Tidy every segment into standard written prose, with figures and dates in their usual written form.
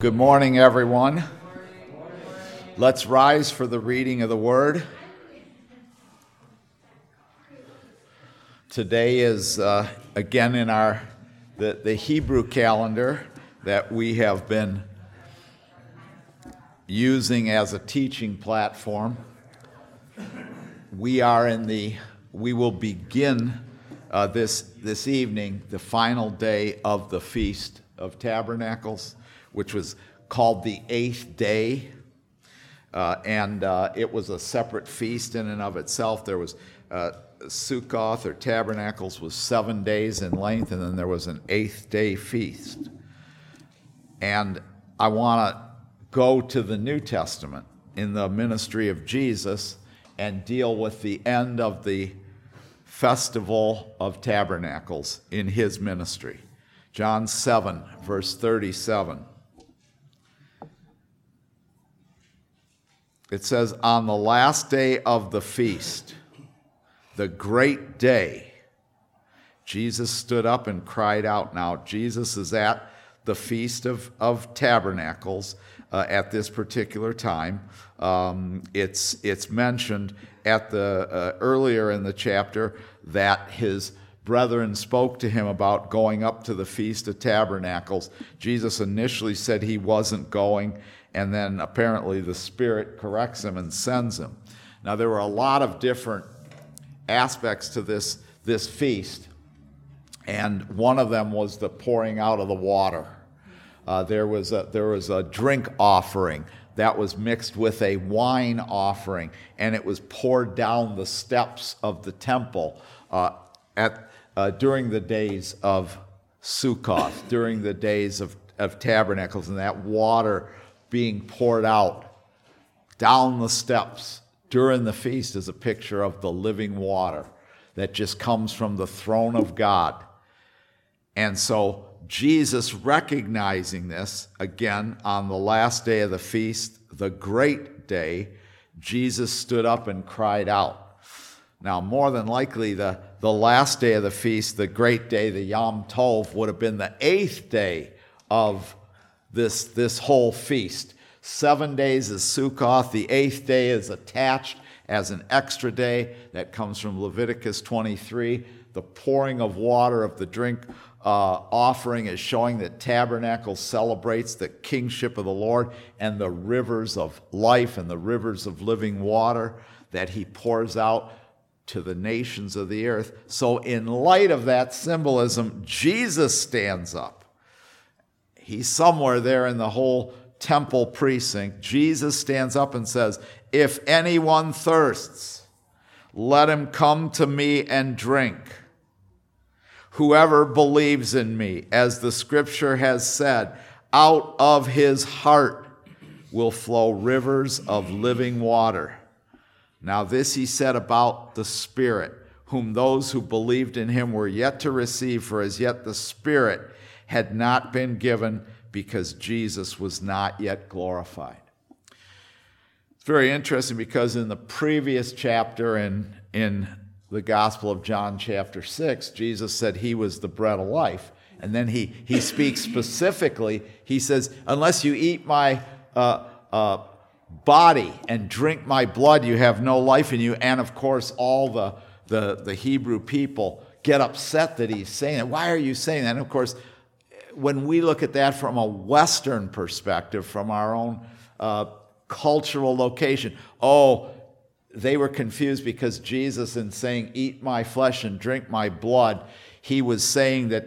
Good morning, everyone. Let's rise for the reading of the Word. Today is, again, in the Hebrew calendar that we have been using as a teaching platform. We will begin this evening the final day of the Feast of Tabernacles, which was called the 8th day, and it was a separate feast in and of itself. There was Sukkoth, or Tabernacles, was 7 days in length, and then there was an 8th day feast. And I want to go to the New Testament in the ministry of Jesus and deal with the end of the Festival of Tabernacles in his ministry. John 7, verse 37. It says, "On the last day of the feast, the great day, Jesus stood up and cried out." Now, Jesus is at the Feast of Tabernacles at this particular time. It's mentioned at the earlier in the chapter that his brethren spoke to him about going up to the Feast of Tabernacles. Jesus initially said he wasn't going, and then apparently the Spirit corrects him and sends him. Now, there were a lot of different aspects to this feast, and one of them was the pouring out of the water. There was a drink offering that was mixed with a wine offering, and it was poured down the steps of the temple during the days of Sukkoth, during the days of Tabernacles, and that water being poured out down the steps during the feast is a picture of the living water that just comes from the throne of God. And so Jesus, recognizing this, again, on the last day of the feast, the great day, Jesus stood up and cried out. Now, more than likely, the last day of the feast, the great day, the Yom Tov, would have been the 8th day of this whole feast. 7 days is Sukkoth. The 8th day is attached as an extra day. That comes from Leviticus 23. The pouring of water of the drink offering is showing that Tabernacle celebrates the kingship of the Lord and the rivers of life and the rivers of living water that he pours out to the nations of the earth. So in light of that symbolism, Jesus stands up. He's somewhere there in the whole temple precinct. Jesus stands up and says, "If anyone thirsts, let him come to me and drink. Whoever believes in me, as the scripture has said, out of his heart will flow rivers of living water." Now this he said about the Spirit, whom those who believed in him were yet to receive, for as yet the Spirit had not been given, because Jesus was not yet glorified. It's very interesting because in the previous chapter in the Gospel of John chapter 6, Jesus said he was the bread of life. And then he speaks specifically, he says, "Unless you eat my body and drink my blood, you have no life in you." And of course, all the Hebrew people get upset that he's saying that. Why are you saying that? And of course, when we look at that from a Western perspective, from our own cultural location, they were confused because Jesus, in saying, "Eat my flesh and drink my blood," he was saying that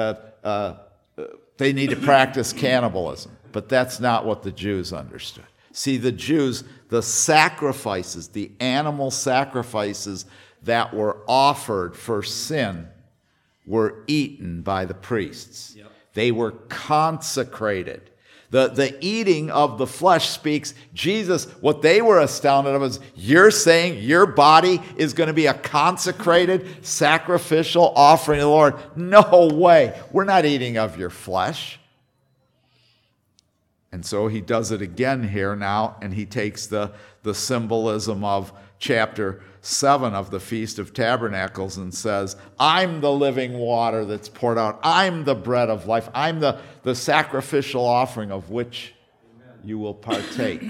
they need to practice cannibalism. But that's not what the Jews understood. See, the Jews, the sacrifices, the animal sacrifices that were offered for sin were eaten by the priests. Yep. They were consecrated. The eating of the flesh speaks. Jesus, what they were astounded of is, you're saying your body is going to be a consecrated, sacrificial offering to the Lord. No way. We're not eating of your flesh. And so he does it again here now, and he takes the symbolism of chapter 7 of the Feast of Tabernacles and says, I'm the living water that's poured out. I'm the bread of life. I'm the sacrificial offering of which you will partake.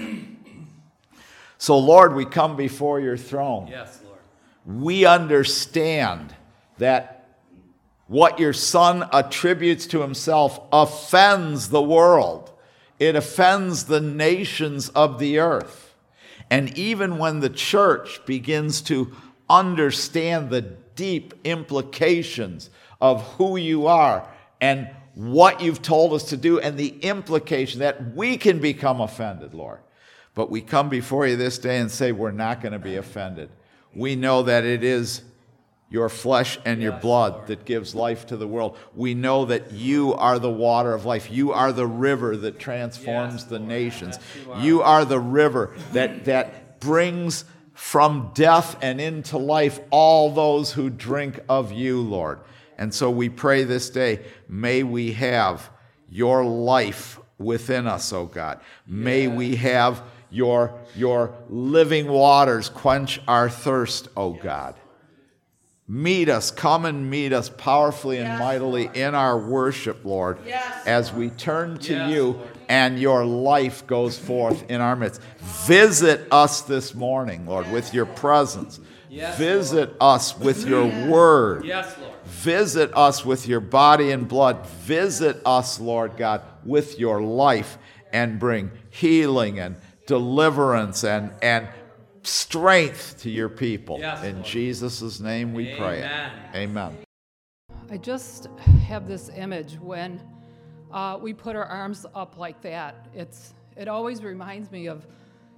So, Lord, we come before your throne. Yes, Lord. We understand that what your Son attributes to himself offends the world. It offends the nations of the earth. And even when the church begins to understand the deep implications of who you are and what you've told us to do and the implication that we can become offended, Lord. But we come before you this day and say we're not going to be offended. We know that it is your flesh and your blood, Lord, that gives life to the world. We know that you are the water of life. You are the river that transforms the nations. You are the river that brings from death and into life all those who drink of you, Lord. And so we pray this day, may we have your life within us, O God. May we have your living waters quench our thirst, O God. Meet us, come and meet us powerfully and mightily in our worship, Lord, as we turn to you and your life goes forth in our midst. Visit us this morning, Lord, with your presence. Visit us with your word. Visit us with your body and blood. Visit us, Lord God, with your life and bring healing and deliverance and strength to your people. In Jesus' name we pray. Amen. I just have this image when we put our arms up like that. It always reminds me of,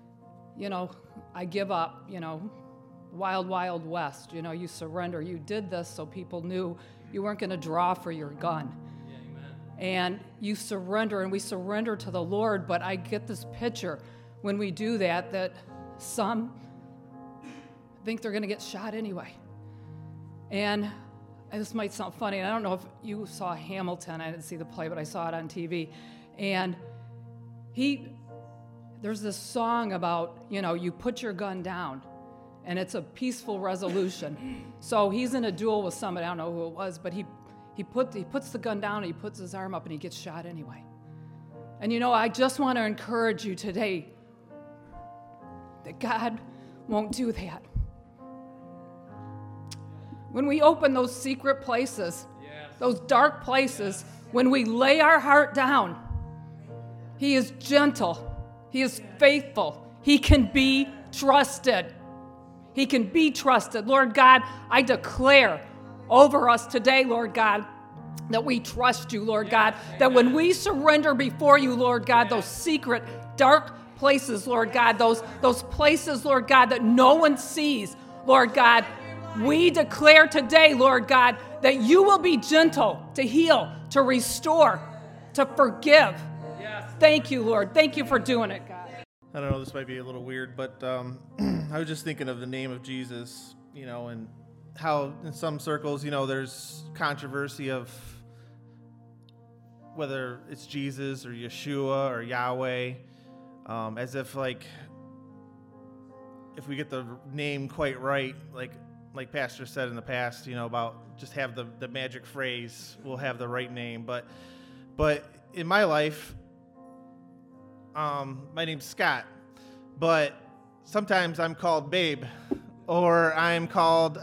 I give up, wild, wild west. You surrender. You did this so people knew you weren't going to draw for your gun. And you surrender, and we surrender to the Lord, but I get this picture when we do that some think they're going to get shot anyway. And this might sound funny, and I don't know if you saw Hamilton. I didn't see the play, but I saw it on TV. And there's this song about, you put your gun down, and it's a peaceful resolution. So he's in a duel with somebody, I don't know who it was, but he puts the gun down, and he puts his arm up, and he gets shot anyway. And I just want to encourage you today that God won't do that. When we open those secret places, those dark places, when we lay our heart down, he is gentle. He is faithful. He can be trusted. He can be trusted. Lord God, I declare over us today, Lord God, that we trust you, Lord God, that when we surrender before you, Lord God, those secret, dark places, Lord God, those places, Lord God, that no one sees, Lord God, we declare today, Lord God, that you will be gentle to heal, to restore, to forgive. Thank you, Lord. Thank you for doing it, God. I don't know, this might be a little weird, but I was just thinking of the name of Jesus, and how in some circles, there's controversy of whether it's Jesus or Yeshua or Yahweh, as if if we get the name quite right, like Pastor said in the past, about just have the magic phrase, we'll have the right name. But in my life, my name's Scott, but sometimes I'm called Babe, or I'm called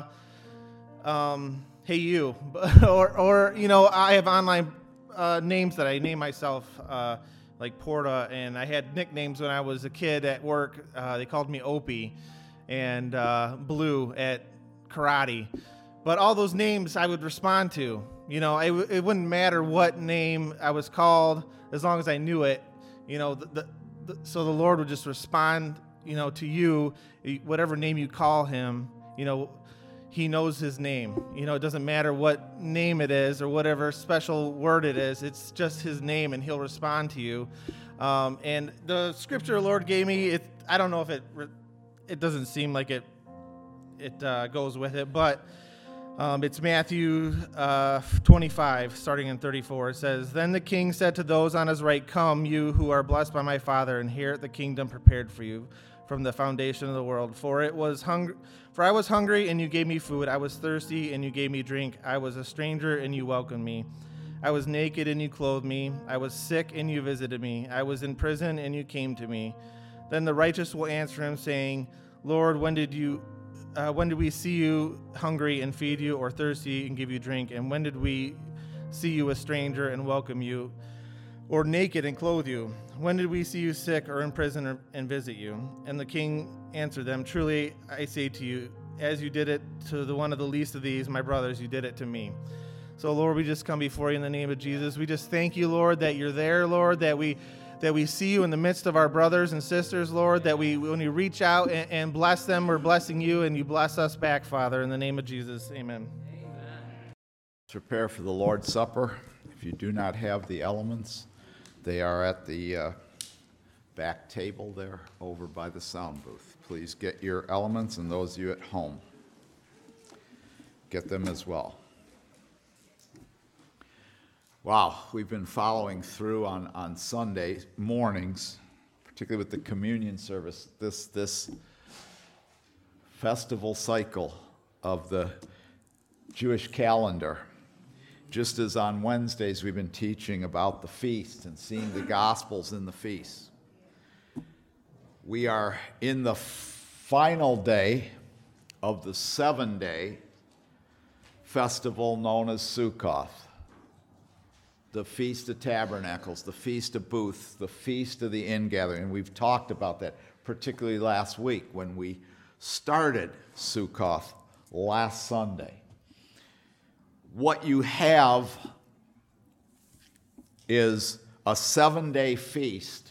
Hey You, or I have online names that I name myself, like Porta, and I had nicknames when I was a kid at work. They called me Opie and Blue at karate. But all those names I would respond to. It wouldn't matter what name I was called as long as I knew it. So the Lord would just respond, to you, whatever name you call him. He knows his name. It doesn't matter what name it is or whatever special word it is. It's just his name, and he'll respond to you. And the scripture the Lord gave me, I don't know if it doesn't seem like it goes with it, but It's Matthew 25, starting in 34. It says, "Then the king said to those on his right, 'Come, you who are blessed by my Father, inherit the kingdom prepared for you from the foundation of the world. For I was hungry, and you gave me food. I was thirsty, and you gave me drink. I was a stranger, and you welcomed me. I was naked, and you clothed me. I was sick, and you visited me. I was in prison, and you came to me.' Then the righteous will answer him, saying, 'Lord, when did we see you hungry and feed you, or thirsty and give you drink? And when did we see you a stranger and welcome you, or naked and clothe you? When did we see you sick or in prison and visit you?' And the king answered them, 'Truly I say to you, as you did it to one of the least of these, my brothers, you did it to me.'" So, Lord, we just come before you in the name of Jesus. We just thank you, Lord, that you're there, Lord, that we see you in the midst of our brothers and sisters, Lord, that when you reach out and bless them, we're blessing you, and you bless us back, Father, in the name of Jesus. Amen. Prepare for the Lord's Supper. If you do not have the elements, they are at the back table there over by the sound booth. Please get your elements, and those of you at home, get them as well. Wow, we've been following through on Sunday mornings, particularly with the communion service, this festival cycle of the Jewish calendar. Just as on Wednesdays we've been teaching about the feast and seeing the Gospels in the feast. We are in the final day of the 7-day festival known as Sukkoth. The Feast of Tabernacles, the Feast of Booths, the Feast of the Ingathering. And we've talked about that, particularly last week when we started Sukkoth last Sunday. What you have is a 7-day feast,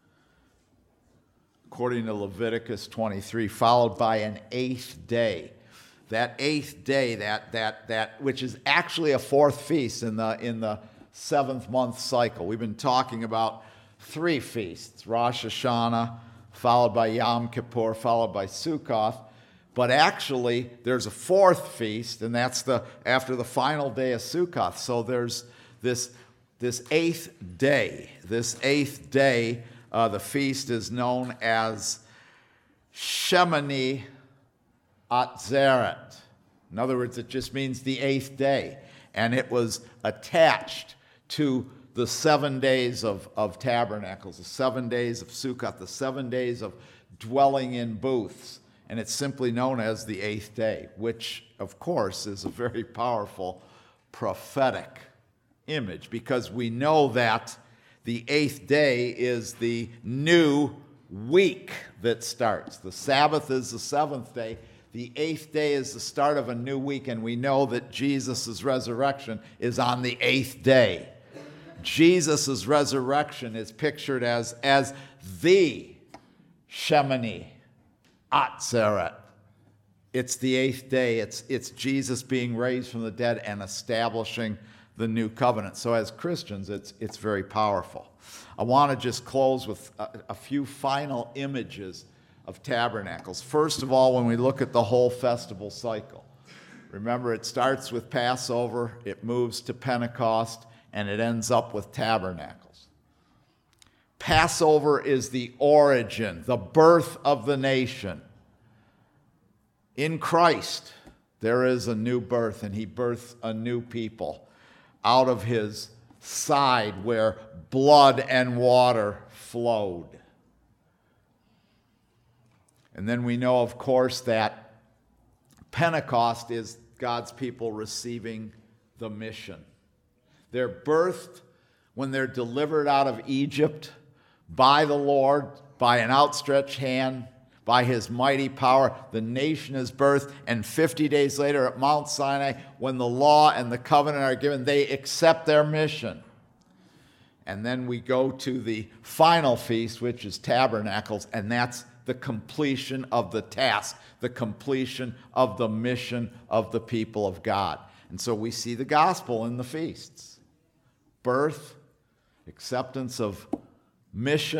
according to Leviticus 23, followed by an 8th day. That 8th day, that which is actually a 4th feast in the 7th month cycle. We've been talking about 3 feasts, Rosh Hashanah, followed by Yom Kippur, followed by Sukkoth. But actually, there's a 4th feast, and that's after the final day of Sukkoth. So there's this 8th day. This 8th day, the feast is known as Shemini Atzeret. In other words, it just means the 8th day. And it was attached to the 7 days of tabernacles, the 7 days of Sukkoth, the 7 days of dwelling in booths. And it's simply known as the 8th day, which, of course, is a very powerful prophetic image, because we know that the 8th day is the new week that starts. The Sabbath is the 7th day. The 8th day is the start of a new week, and we know that Jesus' resurrection is on the 8th day. Jesus' resurrection is pictured as the Shemini Atzeret. It's the 8th day. It's Jesus being raised from the dead and establishing the new covenant. So as Christians, it's very powerful. I want to just close with a few final images of tabernacles. First of all, when we look at the whole festival cycle, remember it starts with Passover, it moves to Pentecost, and it ends up with tabernacles. Passover is the origin, the birth of the nation. In Christ, there is a new birth, and he birthed a new people out of his side where blood and water flowed. And then we know, of course, that Pentecost is God's people receiving the mission. They're birthed when they're delivered out of Egypt by the Lord, by an outstretched hand, by his mighty power. The nation is birthed, and 50 days later at Mount Sinai, when the law and the covenant are given, they accept their mission. And then we go to the final feast, which is Tabernacles, and that's the completion of the task, the completion of the mission of the people of God. And so we see the gospel in the feasts. Birth, acceptance of mission,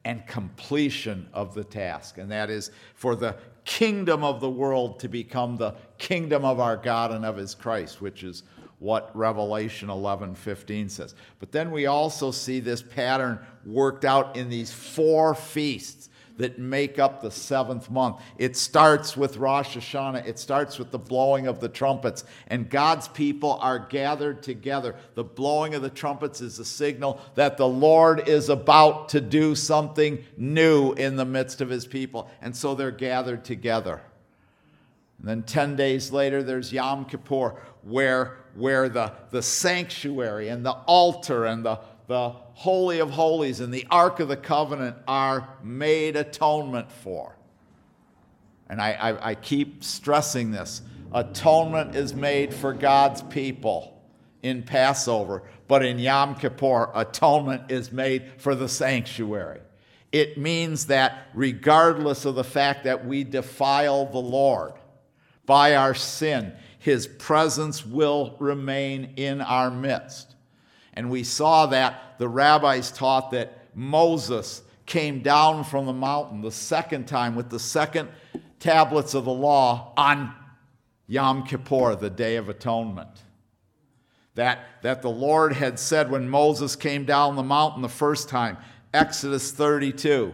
and completion of the task. And that is for the kingdom of the world to become the kingdom of our God and of his Christ, which is what Revelation 11:15 says. But then we also see this pattern worked out in these 4 feasts that make up the 7th month. It starts with Rosh Hashanah. It starts with the blowing of the trumpets. And God's people are gathered together. The blowing of the trumpets is a signal that the Lord is about to do something new in the midst of his people. And so they're gathered together. And then 10 days later, there's Yom Kippur, where the sanctuary and the altar and the Holy of Holies and the Ark of the Covenant are made atonement for. And I keep stressing this. Atonement is made for God's people in Passover, but in Yom Kippur, atonement is made for the sanctuary. It means that regardless of the fact that we defile the Lord by our sin, his presence will remain in our midst. And we saw that the rabbis taught that Moses came down from the mountain the second time with the second tablets of the law on Yom Kippur, the Day of Atonement. That the Lord had said when Moses came down the mountain the first time, Exodus 32,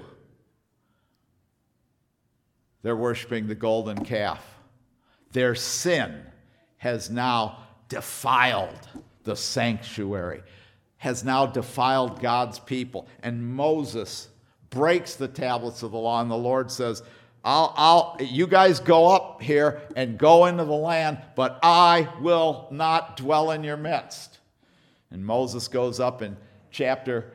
they're worshiping the golden calf. Their sin has now defiled the sanctuary, has now defiled God's people. And Moses breaks the tablets of the law, and the Lord says, you guys go up here and go into the land, but I will not dwell in your midst. And Moses goes up in chapter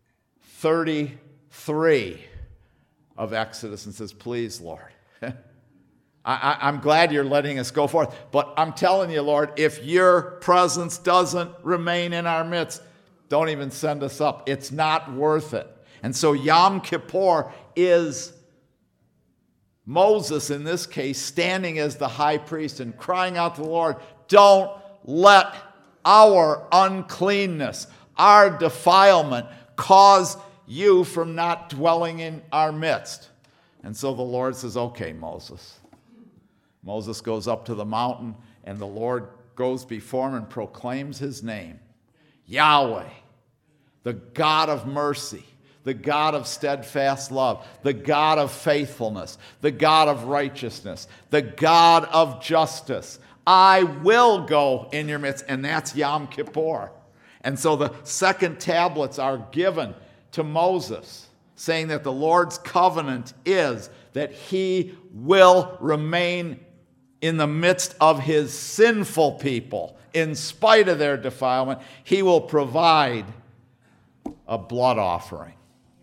33 of Exodus and says, please, Lord, I'm glad you're letting us go forth, but I'm telling you, Lord, if your presence doesn't remain in our midst, don't even send us up. It's not worth it. And so Yom Kippur is Moses, in this case, standing as the high priest and crying out to the Lord, don't let our uncleanness, our defilement, cause you from not dwelling in our midst. And so the Lord says, okay, Moses. Moses goes up to the mountain, and the Lord goes before him and proclaims his name. Yahweh, the God of mercy, the God of steadfast love, the God of faithfulness, the God of righteousness, the God of justice. I will go in your midst, and that's Yom Kippur. And so the second tablets are given to Moses, saying that the Lord's covenant is that he will remain in the midst of his sinful people. In spite of their defilement, he will provide a blood offering.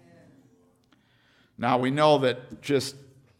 Now we know that just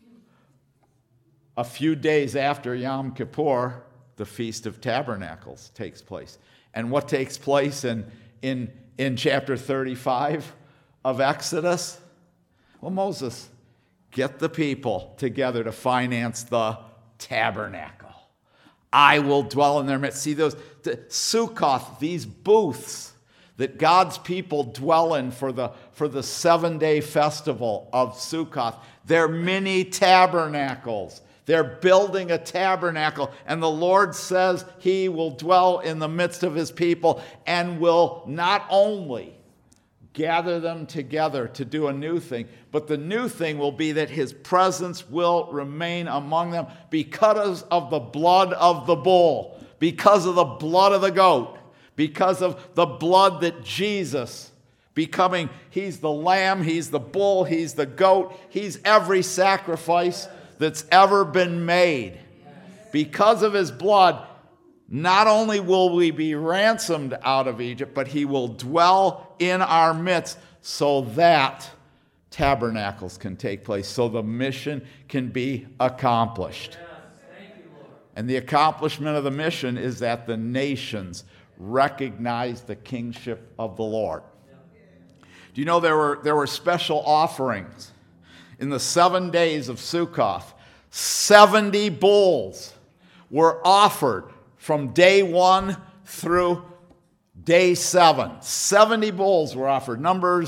a few days after Yom Kippur, the Feast of Tabernacles takes place. And what takes place in chapter 35 of Exodus? Well, Moses, get the people together to finance the tabernacle. I will dwell in their midst. See those Sukkoth, these booths that God's people dwell in for the 7-day festival of Sukkoth. They're mini tabernacles. They're building a tabernacle, and the Lord says he will dwell in the midst of his people and will not only gather them together to do a new thing, but the new thing will be that his presence will remain among them because of the blood of the bull, because of the blood of the goat, because of the blood that Jesus becoming, he's the lamb, he's the bull, he's the goat, he's every sacrifice that's ever been made. Because of his blood, not only will we be ransomed out of Egypt, but he will dwell in our midst so that tabernacles can take place, so the mission can be accomplished. And the accomplishment of the mission is that the nations recognize the kingship of the Lord. Do you know there were special offerings? In the 7 days of Sukkoth, 70 bulls were offered from day 1 through day 7. 70 bulls were offered. Numbers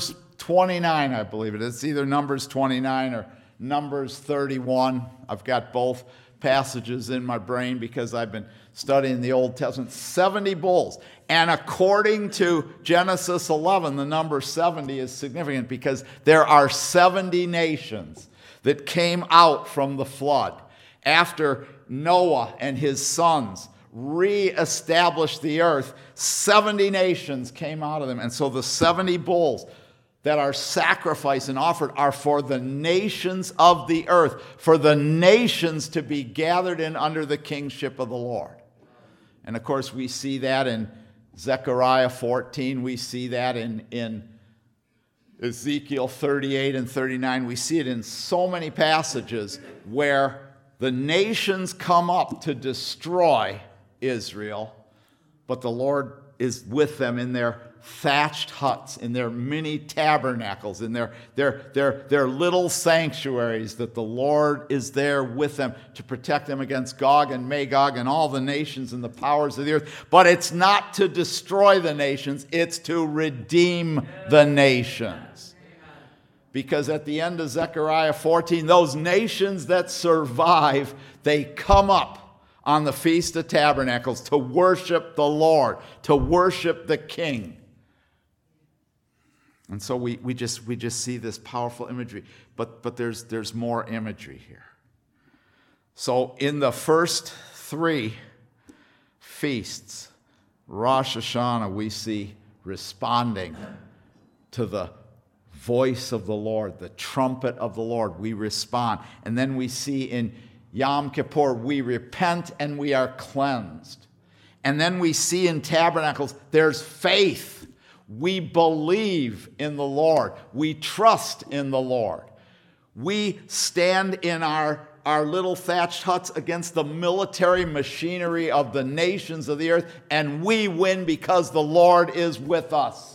29, I believe it is. It's either Numbers 29 or Numbers 31. I've got both passages in my brain because I've been studying the Old Testament. 70 bulls. And according to Genesis 11, the number 70 is significant because there are 70 nations that came out from the flood after Noah and his sons reestablished the earth. 70 nations came out of them. And so the 70 bulls that are sacrificed and offered are for the nations of the earth, for the nations to be gathered in under the kingship of the Lord. And of course, we see that in Zechariah 14. We see that in Ezekiel 38 and 39. We see it in so many passages where the nations come up to destroy Israel, but the Lord is with them in their thatched huts, in their mini tabernacles, in their little sanctuaries, that the Lord is there with them to protect them against Gog and Magog and all the nations and the powers of the earth. But it's not to destroy the nations, it's to redeem the nations. Because at the end of Zechariah 14, those nations that survive, they come up on the Feast of Tabernacles to worship the Lord, to worship the King. And so we just see this powerful imagery. But there's more imagery here. So in the first three feasts, Rosh Hashanah, we see responding to the voice of the Lord, the trumpet of the Lord. We respond. And then we see in Yom Kippur, we repent and we are cleansed. And then we see in Tabernacles, there's faith. We believe in the Lord. We trust in the Lord. We stand in our little thatched huts against the military machinery of the nations of the earth, and we win because the Lord is with us.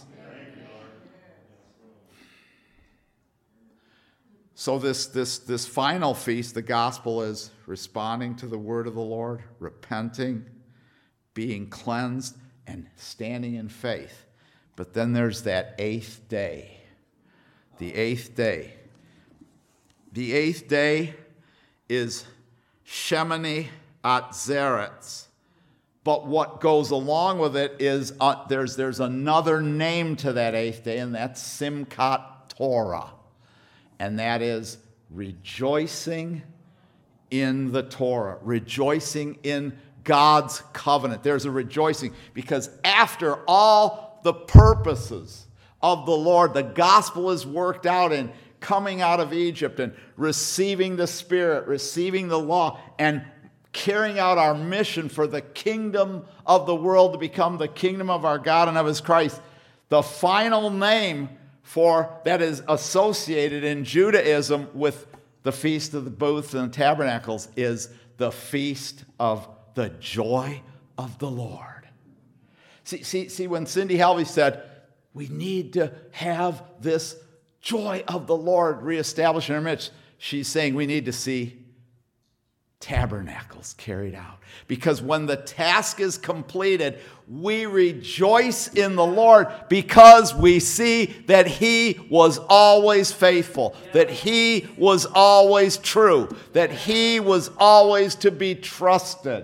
So this final feast, the gospel is responding to the word of the Lord, repenting, being cleansed, and standing in faith. But then there's that eighth day. The eighth day. The eighth day is Shemini Atzeretz. But what goes along with it is there's another name to that eighth day, and that's Simchat Torah. And that is rejoicing in the Torah, rejoicing in God's covenant. There's a rejoicing because after all the purposes of the Lord, the gospel is worked out in coming out of Egypt and receiving the Spirit, receiving the law, and carrying out our mission for the kingdom of the world to become the kingdom of our God and of his Christ. The final name for that is associated in Judaism with the Feast of the Booths and the Tabernacles is the Feast of the Joy of the Lord. See, when Cindy Halvey said, we need to have this joy of the Lord reestablished in our midst, she's saying we need to see tabernacles carried out. Because when the task is completed, we rejoice in the Lord because we see that he was always faithful, that he was always true, that he was always to be trusted.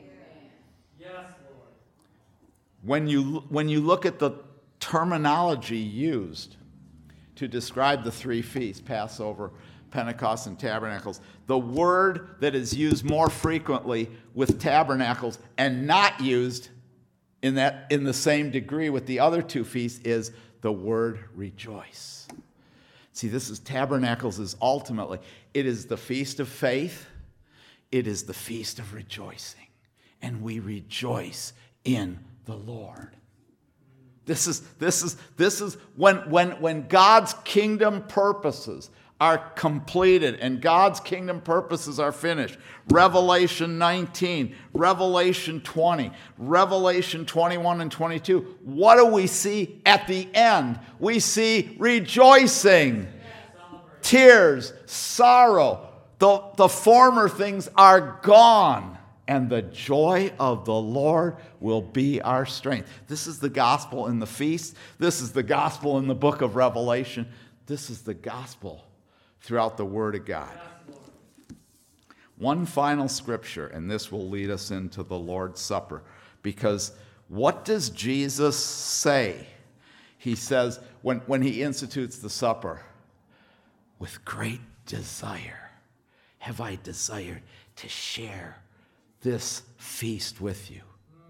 When you look at the terminology used to describe the three feasts, Passover, Pentecost, and Tabernacles, the word that is used more frequently with Tabernacles and not used in the same degree with the other two feasts is the word rejoice. See, Tabernacles is ultimately, it is the feast of faith, it is the feast of rejoicing, and we rejoice in the Lord. This is when God's kingdom purposes are completed and God's kingdom purposes are finished. Revelation 19, Revelation 20, Revelation 21 and 22. What do we see at the end? We see rejoicing, tears, sorrow. The former things are gone. and the joy of the Lord will be our strength. This is the gospel in the feast. This is the gospel in the book of Revelation. This is the gospel throughout the Word of God. One final scripture, and this will lead us into the Lord's Supper. Because what does Jesus say? He says, when he institutes the supper, with great desire have I desired to share this feast with you.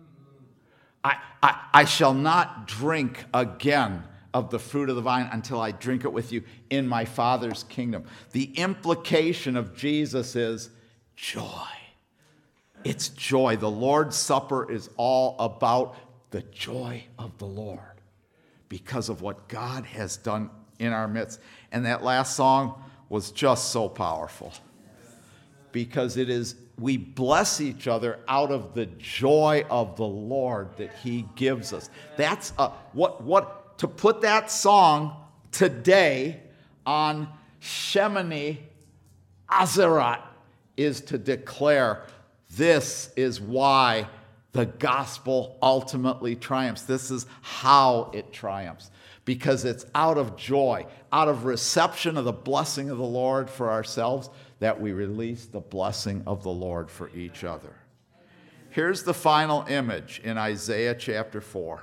I shall not drink again of the fruit of the vine until I drink it with you in my Father's kingdom. The implication of Jesus is joy. It's joy. The Lord's Supper is all about the joy of the Lord because of what God has done in our midst. And that last song was just so powerful because it is, we bless each other out of the joy of the Lord that he gives us. That's what to put that song today on Shemini Azarat is to declare this is why the gospel ultimately triumphs. This is how it triumphs. Because it's out of joy, out of reception of the blessing of the Lord for ourselves, that we release the blessing of the Lord for each other. Here's the final image in Isaiah chapter 4.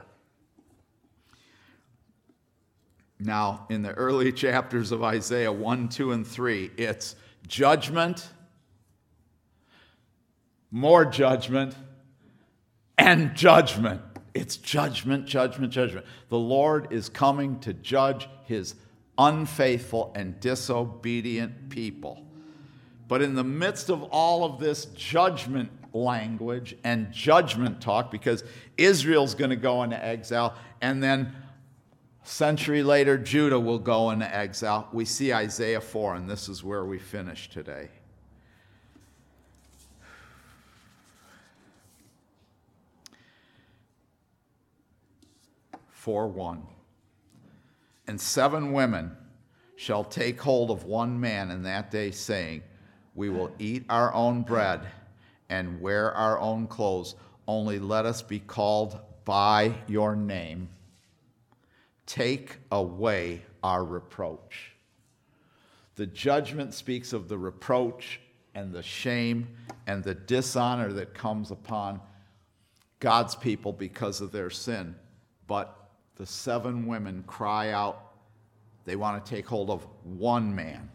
Now, in the early chapters of Isaiah 1, 2, and 3, it's judgment, more judgment, and judgment. It's judgment, judgment, judgment. The Lord is coming to judge his unfaithful and disobedient people. But in the midst of all of this judgment language and judgment talk, because Israel's going to go into exile, and then a century later, Judah will go into exile, we see Isaiah 4, and this is where we finish today. 4:1. And 7 women shall take hold of one man in that day, saying, we will eat our own bread and wear our own clothes. Only let us be called by your name. Take away our reproach. The judgment speaks of the reproach and the shame and the dishonor that comes upon God's people because of their sin. But the 7 women cry out, they want to take hold of one man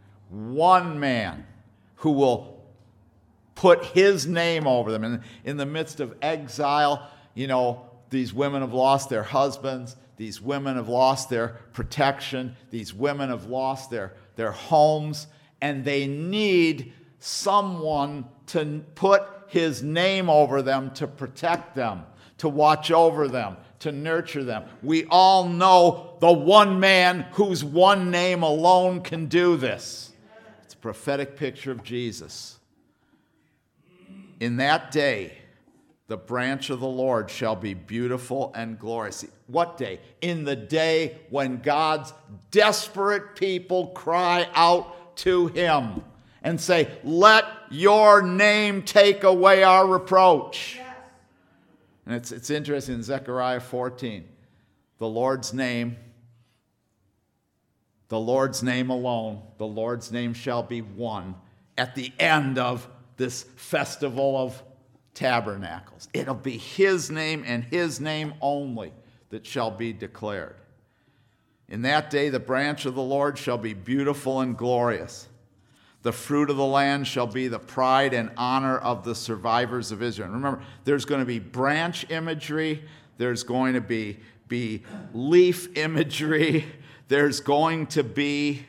who will put his name over them. And in the midst of exile, these women have lost their husbands, these women have lost their protection, these women have lost their homes, and they need someone to put his name over them, to protect them, to watch over them, to nurture them. We all know the one man whose one name alone can do this. It's a prophetic picture of Jesus. In that day, the branch of the Lord shall be beautiful and glorious. What day? In the day when God's desperate people cry out to him and say, let your name take away our reproach. And it's interesting in Zechariah 14, the Lord's name alone, the Lord's name shall be one at the end of this festival of tabernacles. It'll be his name and his name only that shall be declared. In that day, the branch of the Lord shall be beautiful and glorious. The fruit of the land shall be the pride and honor of the survivors of Israel. And remember, there's going to be branch imagery. There's going to be leaf imagery. There's going to be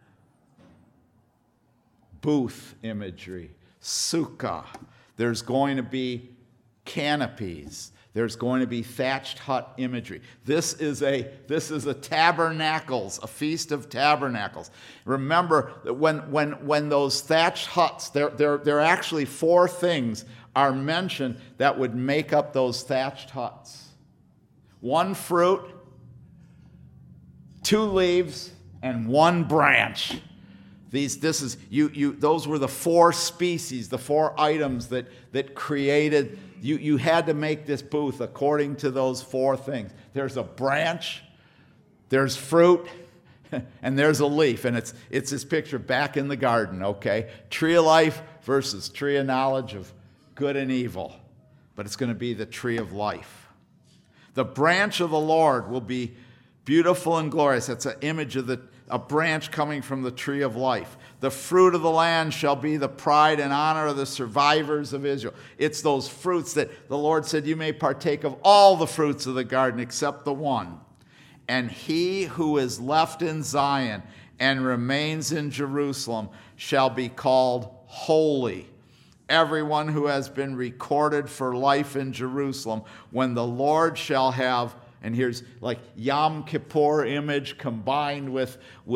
booth imagery, sukkah. There's going to be canopies. There's going to be thatched hut imagery. This is a tabernacles, a feast of tabernacles. Remember that when those thatched huts, there are actually 4 things are mentioned that would make up those thatched huts. 1 fruit, 2 leaves, and 1 branch. Those were the four species, the four items that created. You had to make this booth according to those four things. There's a branch, there's fruit, and there's a leaf. And it's this picture back in the garden, okay? Tree of life versus tree of knowledge of good and evil. But it's going to be the tree of life. The branch of the Lord will be beautiful and glorious. That's an image of a branch coming from the tree of life. The fruit of the land shall be the pride and honor of the survivors of Israel. It's those fruits that the Lord said, you may partake of all the fruits of the garden except the one. And he who is left in Zion and remains in Jerusalem shall be called holy. Everyone who has been recorded for life in Jerusalem, when the Lord shall have, and here's like Yom Kippur image combined with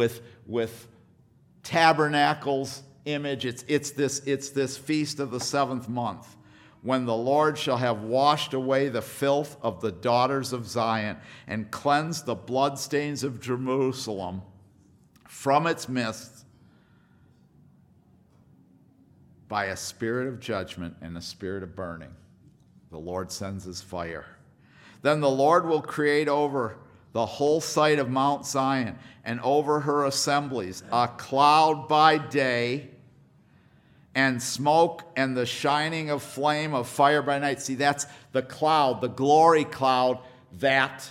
Tabernacles image. It's this feast of the 7th month, when the Lord shall have washed away the filth of the daughters of Zion and cleansed the bloodstains of Jerusalem from its midst by a spirit of judgment and a spirit of burning. The Lord sends his fire. Then the Lord will create over the whole site of Mount Zion and over her assemblies a cloud by day and smoke and the shining of flame of fire by night. See, that's the cloud, the glory cloud that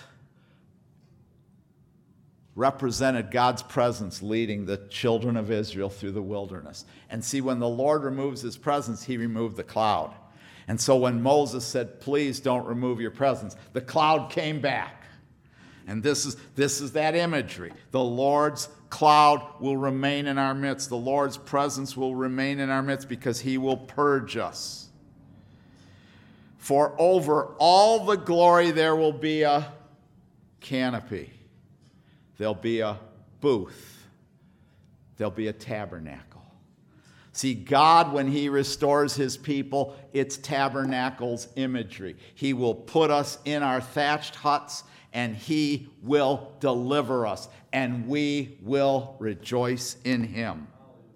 represented God's presence leading the children of Israel through the wilderness. And see, when the Lord removes his presence, he removed the cloud. And so when Moses said, please don't remove your presence, the cloud came back. And this is that imagery. The Lord's cloud will remain in our midst. The Lord's presence will remain in our midst because he will purge us. For over all the glory there will be a canopy. There'll be a booth. There'll be a tabernacle. See, God, when he restores his people, it's tabernacles imagery. He will put us in our thatched huts, and he will deliver us, and we will rejoice in him.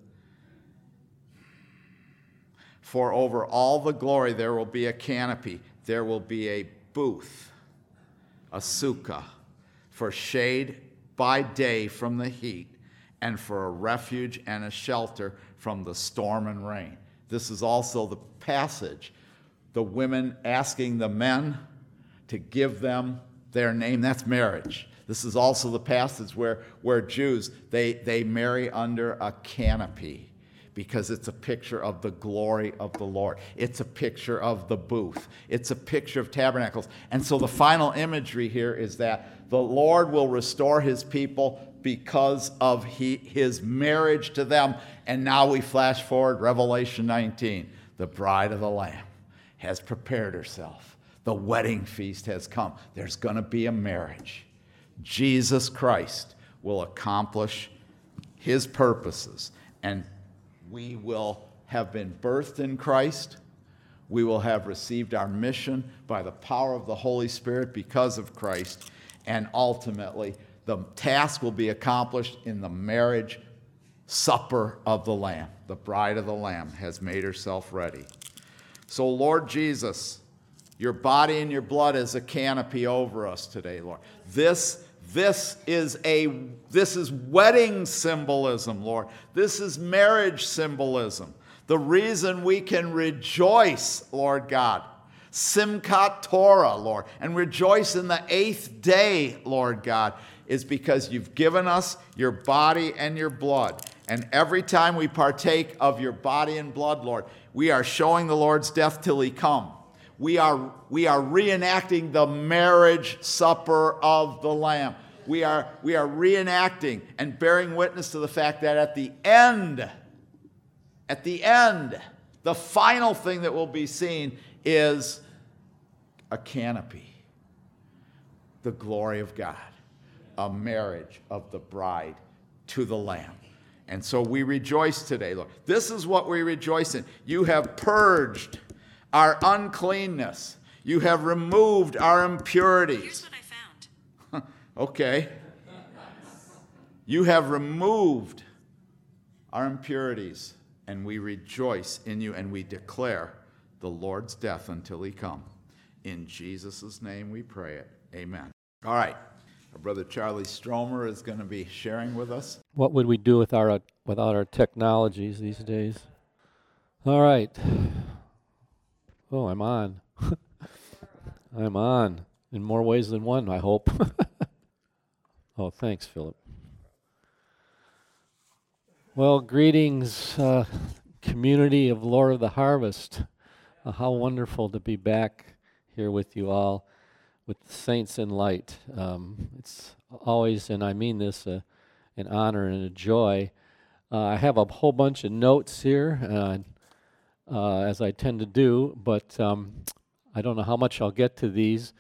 For over all the glory there will be a canopy. There will be a booth, a sukkah, for shade by day from the heat, and for a refuge and a shelter from the storm and rain. This is also the passage, the women asking the men to give them their name. That's marriage. This is also the passage where Jews, they marry under a canopy because it's a picture of the glory of the Lord. It's a picture of the booth. It's a picture of tabernacles. And so the final imagery here is that the Lord will restore his people because of his marriage to them. And now we flash forward, Revelation 19. The bride of the Lamb has prepared herself. The wedding feast has come. There's going to be a marriage. Jesus Christ will accomplish his purposes. And we will have been birthed in Christ. We will have received our mission by the power of the Holy Spirit because of Christ. And ultimately, the task will be accomplished in the marriage supper of the Lamb. The bride of the Lamb has made herself ready. So, Lord Jesus, your body and your blood is a canopy over us today, Lord. This is wedding symbolism, Lord. This is marriage symbolism. The reason we can rejoice, Lord God, Simchat Torah, Lord, and rejoice in the 8th day, Lord God, is because you've given us your body and your blood. And every time we partake of your body and blood, Lord, we are showing the Lord's death till he come. We are reenacting the marriage supper of the Lamb. We are reenacting and bearing witness to the fact that at the end, the final thing that will be seen is a canopy, the glory of God, a marriage of the bride to the Lamb. And so we rejoice today, Lord. This is what we rejoice in. You have purged our uncleanness. You have removed our impurities. Here's what I found. Okay. You have removed our impurities, and we rejoice in you, and we declare the Lord's death until he come. In Jesus' name we pray it. Amen. All right. Our brother Charlie Stromer is going to be sharing with us. What would we do without our technologies these days? All right. Oh, I'm on. I'm on. In more ways than one, I hope. Oh, thanks, Philip. Well, greetings, community of Lord of the Harvest. How wonderful to be back here with you all, with the saints in light. It's always, and I mean this, an honor and a joy. I have a whole bunch of notes here, as I tend to do, but I don't know how much I'll get to these.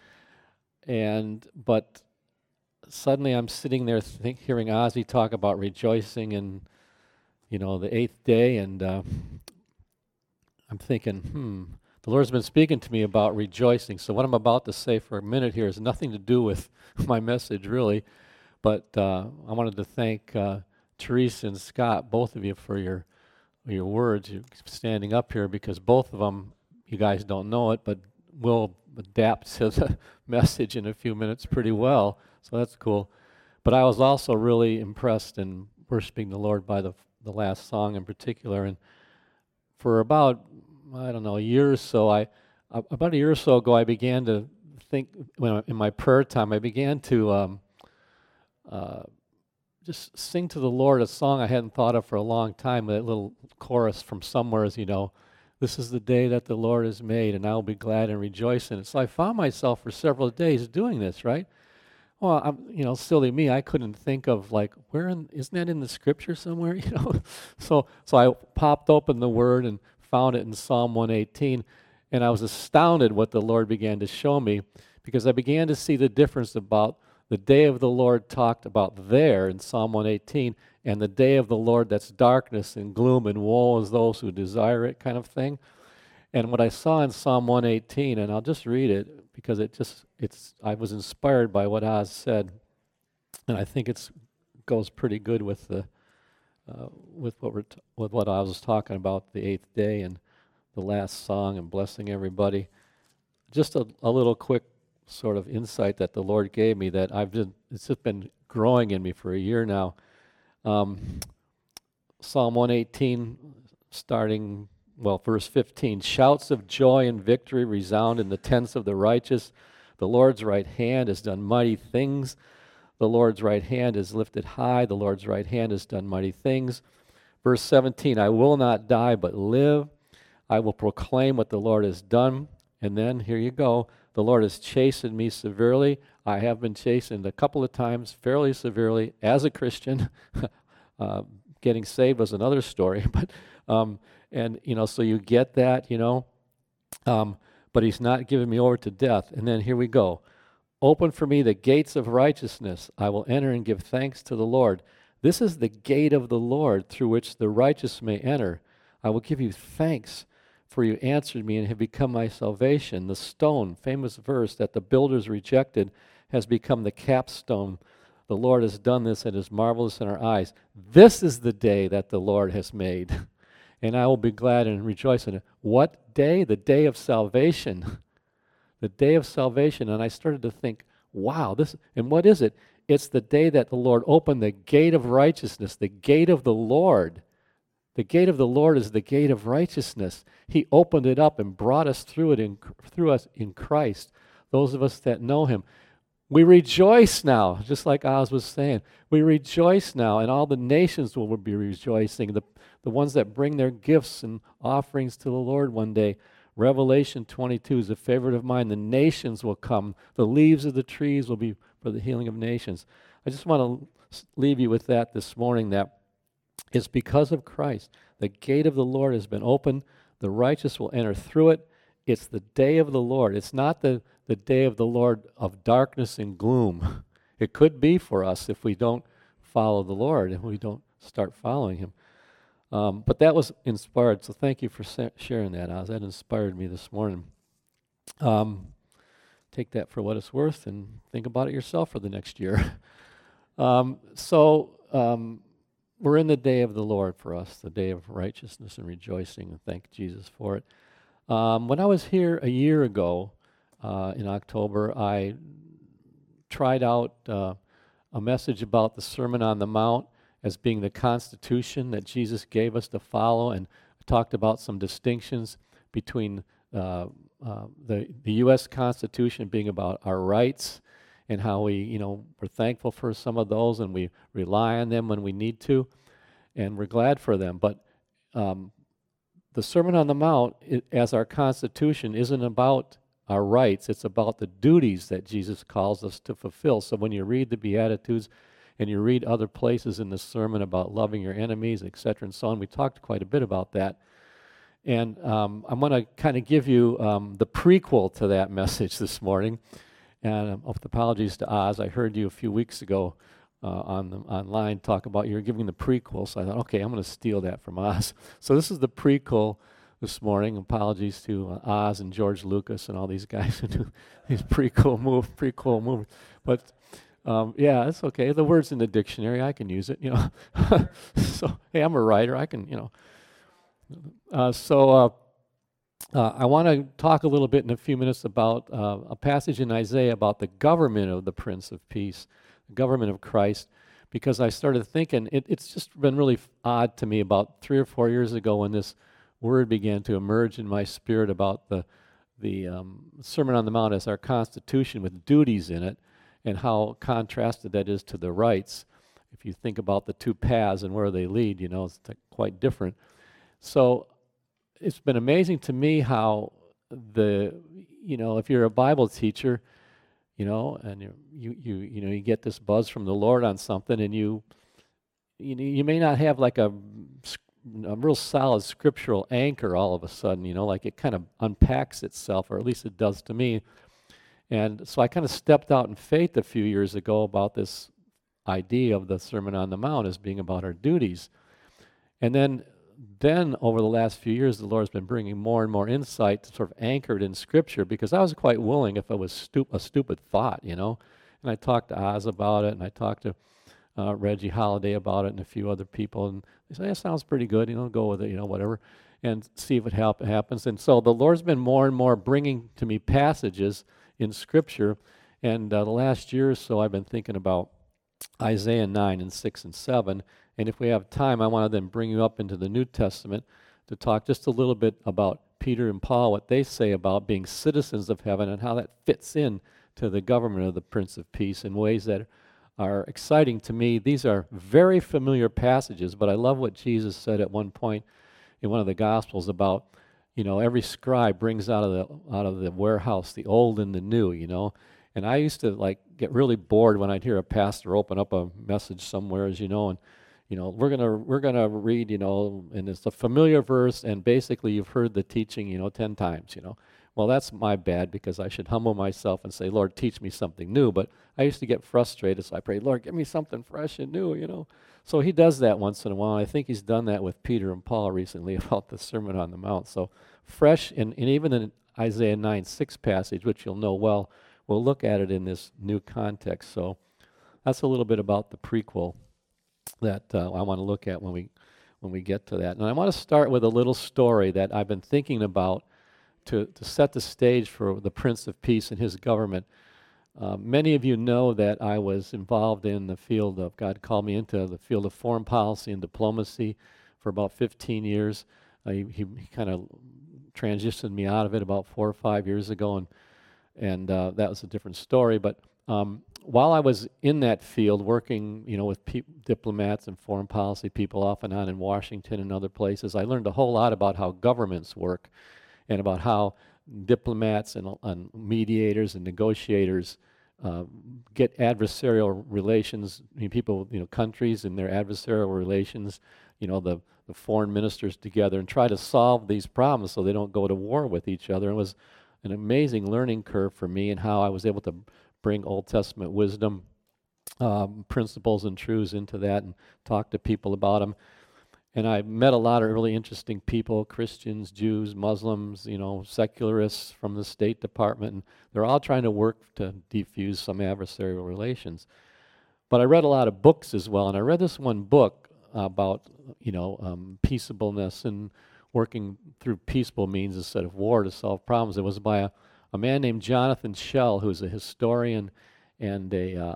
But suddenly I'm sitting there hearing Ozzy talk about rejoicing in, the eighth day, and I'm thinking, the Lord's been speaking to me about rejoicing. So what I'm about to say for a minute here has nothing to do with my message, really. But I wanted to thank Teresa and Scott, both of you, for your words, you standing up here, because both of them, you guys don't know it, but will adapt to the message in a few minutes pretty well. So that's cool. But I was also really impressed in worshiping the Lord by the last song in particular. And for about, a year or so, about a year or so ago, I began to think, in my prayer time, I began to just sing to the Lord a song I hadn't thought of for a long time, that little chorus from Somewhere, this is the day that the Lord has made, and I will be glad and rejoice in it. So I found myself for several days doing this, right? Well, silly me, I couldn't think of, isn't that in the scripture somewhere, So I popped open the Word and found it in Psalm 118, and I was astounded what the Lord began to show me, because I began to see the difference about the day of the Lord talked about there in Psalm 118, and the day of the Lord that's darkness and gloom and woe is those who desire it, kind of thing. And what I saw in Psalm 118, and I'll just read it because I was inspired by what Oz said, and I think it goes pretty good with what I was talking about, the eighth day and the last song and blessing everybody. Just a little quick sort of insight that the Lord gave me that it's just been growing in me for a year now. Psalm 118, starting, verse 15. Shouts of joy and victory resound in the tents of the righteous. The Lord's right hand has done mighty things. The Lord's right hand is lifted high. The Lord's right hand has done mighty things. Verse 17, I will not die but live. I will proclaim what the Lord has done. And then, here you go, the Lord has chastened me severely. I have been chastened a couple of times, fairly severely, as a Christian. Getting saved was another story, but so you get that, but he's not giving me over to death. And then here we go. Open for me the gates of righteousness. I will enter and give thanks to the Lord. This is the gate of the Lord through which the righteous may enter. I will give you thanks, for you answered me and have become my salvation. The stone, famous verse, that the builders rejected has become the capstone. The Lord has done this and is marvelous in our eyes. This is the day that the Lord has made, and I will be glad and rejoice in it. What day? The day of salvation. The day of salvation. And I started to think, wow, and what is it? It's the day that the Lord opened the gate of righteousness, the gate of the Lord. The gate of the Lord is the gate of righteousness. He opened it up and brought us through us in Christ, those of us that know him. We rejoice now, just like Oz was saying. We rejoice now, and all the nations will be rejoicing, the ones that bring their gifts and offerings to the Lord one day. Revelation 22 is a favorite of mine. The nations will come. The leaves of the trees will be for the healing of nations. I just want to leave you with that this morning, that it's because of Christ. The gate of the Lord has been opened. The righteous will enter through it. It's the day of the Lord. It's not the day of the Lord of darkness and gloom. It could be for us if we don't follow the Lord and we don't start following him. But that was inspired, so thank you for sharing that, Oz. That inspired me this morning. Take that for what it's worth and think about it yourself for the next year. we're in the day of the Lord for us, the day of righteousness and rejoicing, and thank Jesus for it. When I was here a year ago in October, I tried out a message about the Sermon on the Mount as being the Constitution that Jesus gave us to follow, and talked about some distinctions between the U.S. Constitution being about our rights and how we're thankful for some of those and we rely on them when we need to, and we're glad for them. But the Sermon on the Mount, as our Constitution, isn't about our rights. It's about the duties that Jesus calls us to fulfill. So when you read the Beatitudes and you read other places in the sermon about loving your enemies, etc., and so on, we talked quite a bit about that. And I'm going to kind of give you the prequel to that message this morning. And with apologies to Oz, I heard you a few weeks ago online talk about you're giving the prequel. So I thought, okay, I'm going to steal that from Oz. So this is the prequel this morning. Apologies to Oz and George Lucas and all these guys who do these prequel movies. But yeah, it's okay. The word's in the dictionary. I can use it, So, hey, I'm a writer. I can, I want to talk a little bit in a few minutes about a passage in Isaiah about the government of the Prince of Peace, the government of Christ, because I started thinking, it's just been really odd to me about 3 or 4 years ago when this word began to emerge in my spirit about the Sermon on the Mount as our Constitution with duties in it, and how contrasted that is to the rights. If you think about the two paths and where they lead, it's quite different. So it's been amazing to me how if you're a Bible teacher, and you get this buzz from the Lord on something, and you may not have like a real solid scriptural anchor all of a sudden, like it kind of unpacks itself, or at least it does to me. And so I kind of stepped out in faith a few years ago about this idea of the Sermon on the Mount as being about our duties. And then over the last few years, the Lord's been bringing more and more insight sort of anchored in Scripture, because I was quite willing if it was a stupid thought, And I talked to Oz about it, and I talked to Reggie Holiday about it, and a few other people, and they said, that sounds pretty good, go with it, whatever, and see if it happens. And so the Lord's been more and more bringing to me passages in Scripture, and the last year or so I've been thinking about Isaiah 9 and 6 and 7, and if we have time, I want to then bring you up into the New Testament to talk just a little bit about Peter and Paul, what they say about being citizens of heaven and how that fits in to the government of the Prince of Peace in ways that are exciting to me. These are very familiar passages, but I love what Jesus said at one point in one of the Gospels about, every scribe brings out of the warehouse the old and the new, And I used to get really bored when I'd hear a pastor open up a message somewhere, as and we're gonna read, and it's a familiar verse, and basically you've heard the teaching, 10 times, Well, that's my bad, because I should humble myself and say, Lord, teach me something new. But I used to get frustrated, so I prayed, Lord, give me something fresh and new, So he does that once in a while. I think he's done that with Peter and Paul recently about the Sermon on the Mount. So fresh, and even in Isaiah 9:6 passage, which you'll know well, we'll look at it in this new context. So that's a little bit about the prequel that I want to look at when we get to that. And I want to start with a little story that I've been thinking about to set the stage for the Prince of Peace and his government. Many of you know that I was involved in the field of, God called me into the field of foreign policy and diplomacy for about 15 years. He kind of transitioned me out of it about 4 or 5 years ago, and that was a different story. But while I was in that field working, with diplomats and foreign policy people off and on in Washington and other places, I learned a whole lot about how governments work and about how diplomats and mediators and negotiators get adversarial relations. People, countries and their adversarial relations, the foreign ministers together, and try to solve these problems so they don't go to war with each other. It was an amazing learning curve for me, and how I was able to bring Old Testament wisdom, principles and truths into that, and talk to people about them. And I met a lot of really interesting people, Christians, Jews, Muslims, secularists from the State Department, and they're all trying to work to defuse some adversarial relations. But I read a lot of books as well, and I read this one book about peaceableness and working through peaceful means instead of war to solve problems. It was by a man named Jonathan Shell, who's a historian and a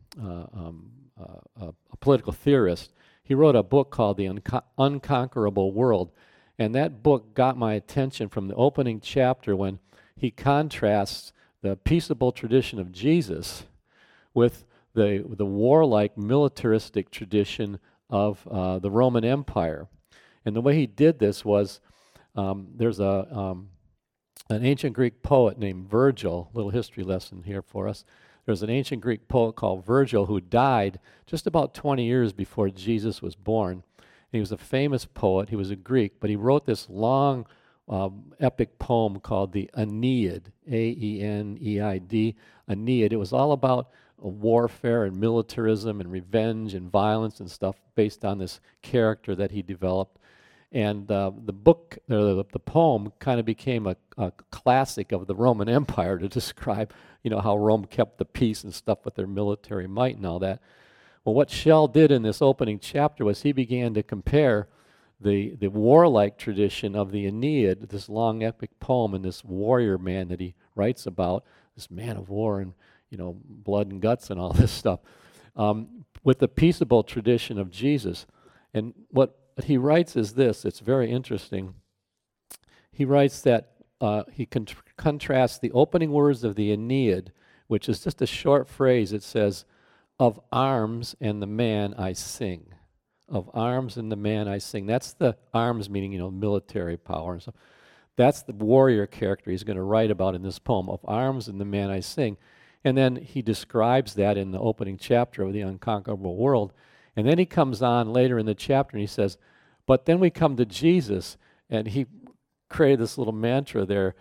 political theorist. He wrote a book called The Unconquerable World, and that book got my attention from the opening chapter when he contrasts the peaceable tradition of Jesus with the warlike militaristic tradition of the Roman Empire. And the way he did this was, there's an ancient Greek poet named Virgil, little history lesson here for us. There's an ancient Greek poet called Virgil who died just about 20 years before Jesus was born. And he was a famous poet. He was a Greek, but he wrote this long epic poem called the Aeneid, Aeneid, Aeneid. It was all about warfare and militarism and revenge and violence and stuff based on this character that he developed. And the book, the poem, kind of became a classic of the Roman Empire to describe, how Rome kept the peace and stuff with their military might and all that. Well, what Shell did in this opening chapter was he began to compare the warlike tradition of the Aeneid, this long epic poem, and this warrior man that he writes about, this man of war and blood and guts and all this stuff, with the peaceable tradition of Jesus. And what he writes is this, it's very interesting. He writes that he contrasts the opening words of the Aeneid, which is just a short phrase. It says, "Of arms and the man I sing." Of arms and the man I sing. That's the arms meaning, military power and stuff. That's the warrior character he's going to write about in this poem, of arms and the man I sing. And then he describes that in the opening chapter of The Unconquerable World. And then he comes on later in the chapter and he says, but then we come to Jesus, and he created this little mantra there.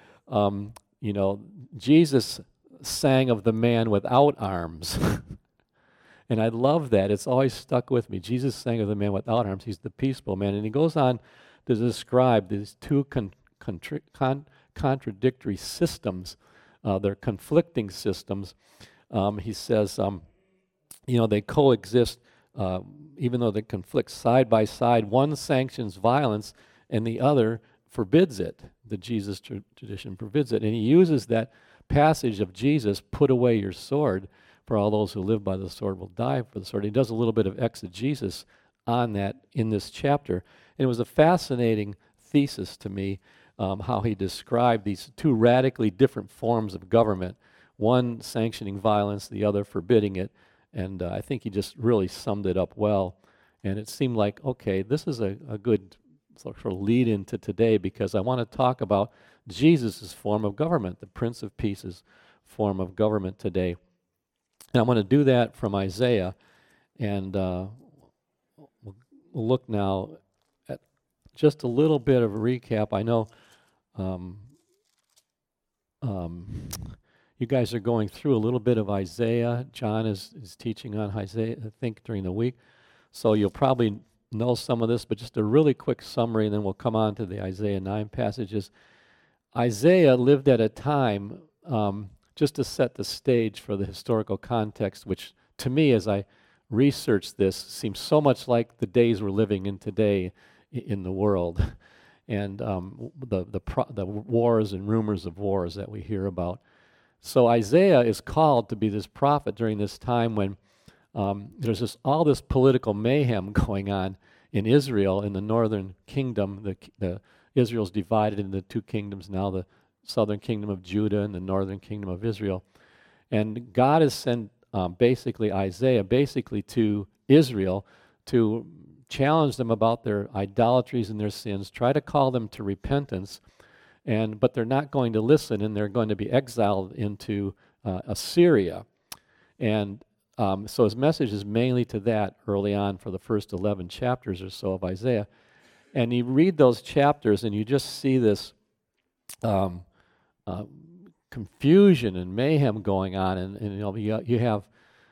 Jesus sang of the man without arms. And I love that. It's always stuck with me. Jesus sang of the man without arms. He's the peaceful man. And he goes on to describe these two contradictory systems. They're conflicting systems. He says, they coexist even though they conflict side by side. One sanctions violence and the other forbids it. The Jesus tradition forbids it. And he uses that passage of Jesus, "Put away your sword, for all those who live by the sword will die for the sword." He does a little bit of exegesis on that in this chapter. And it was a fascinating thesis to me, how he described these two radically different forms of government, one sanctioning violence, the other forbidding it. And I think he just really summed it up well. And it seemed like, okay, this is a good sort of lead into today, because I want to talk about Jesus' form of government, the Prince of Peace's form of government today. And I want to do that from Isaiah. And we'll look now at just a little bit of a recap. I know you guys are going through a little bit of Isaiah. John is teaching on Isaiah, I think, during the week. So you'll probably know some of this, but just a really quick summary, and then we'll come on to the Isaiah 9 passages. Isaiah lived at a time, just to set the stage for the historical context, which to me, as I researched this, seems so much like the days we're living in today in the world, and the wars and rumors of wars that we hear about. So Isaiah is called to be this prophet during this time when there's all this political mayhem going on in Israel, in the northern kingdom. Israel's divided into two kingdoms now, the southern kingdom of Judah and the northern kingdom of Israel. And God has sent Isaiah to Israel to challenge them about their idolatries and their sins, try to call them to repentance, but they're not going to listen, and they're going to be exiled into Assyria. And so his message is mainly to that early on for the first 11 chapters or so of Isaiah. And you read those chapters and you just see this confusion and mayhem going on. And you have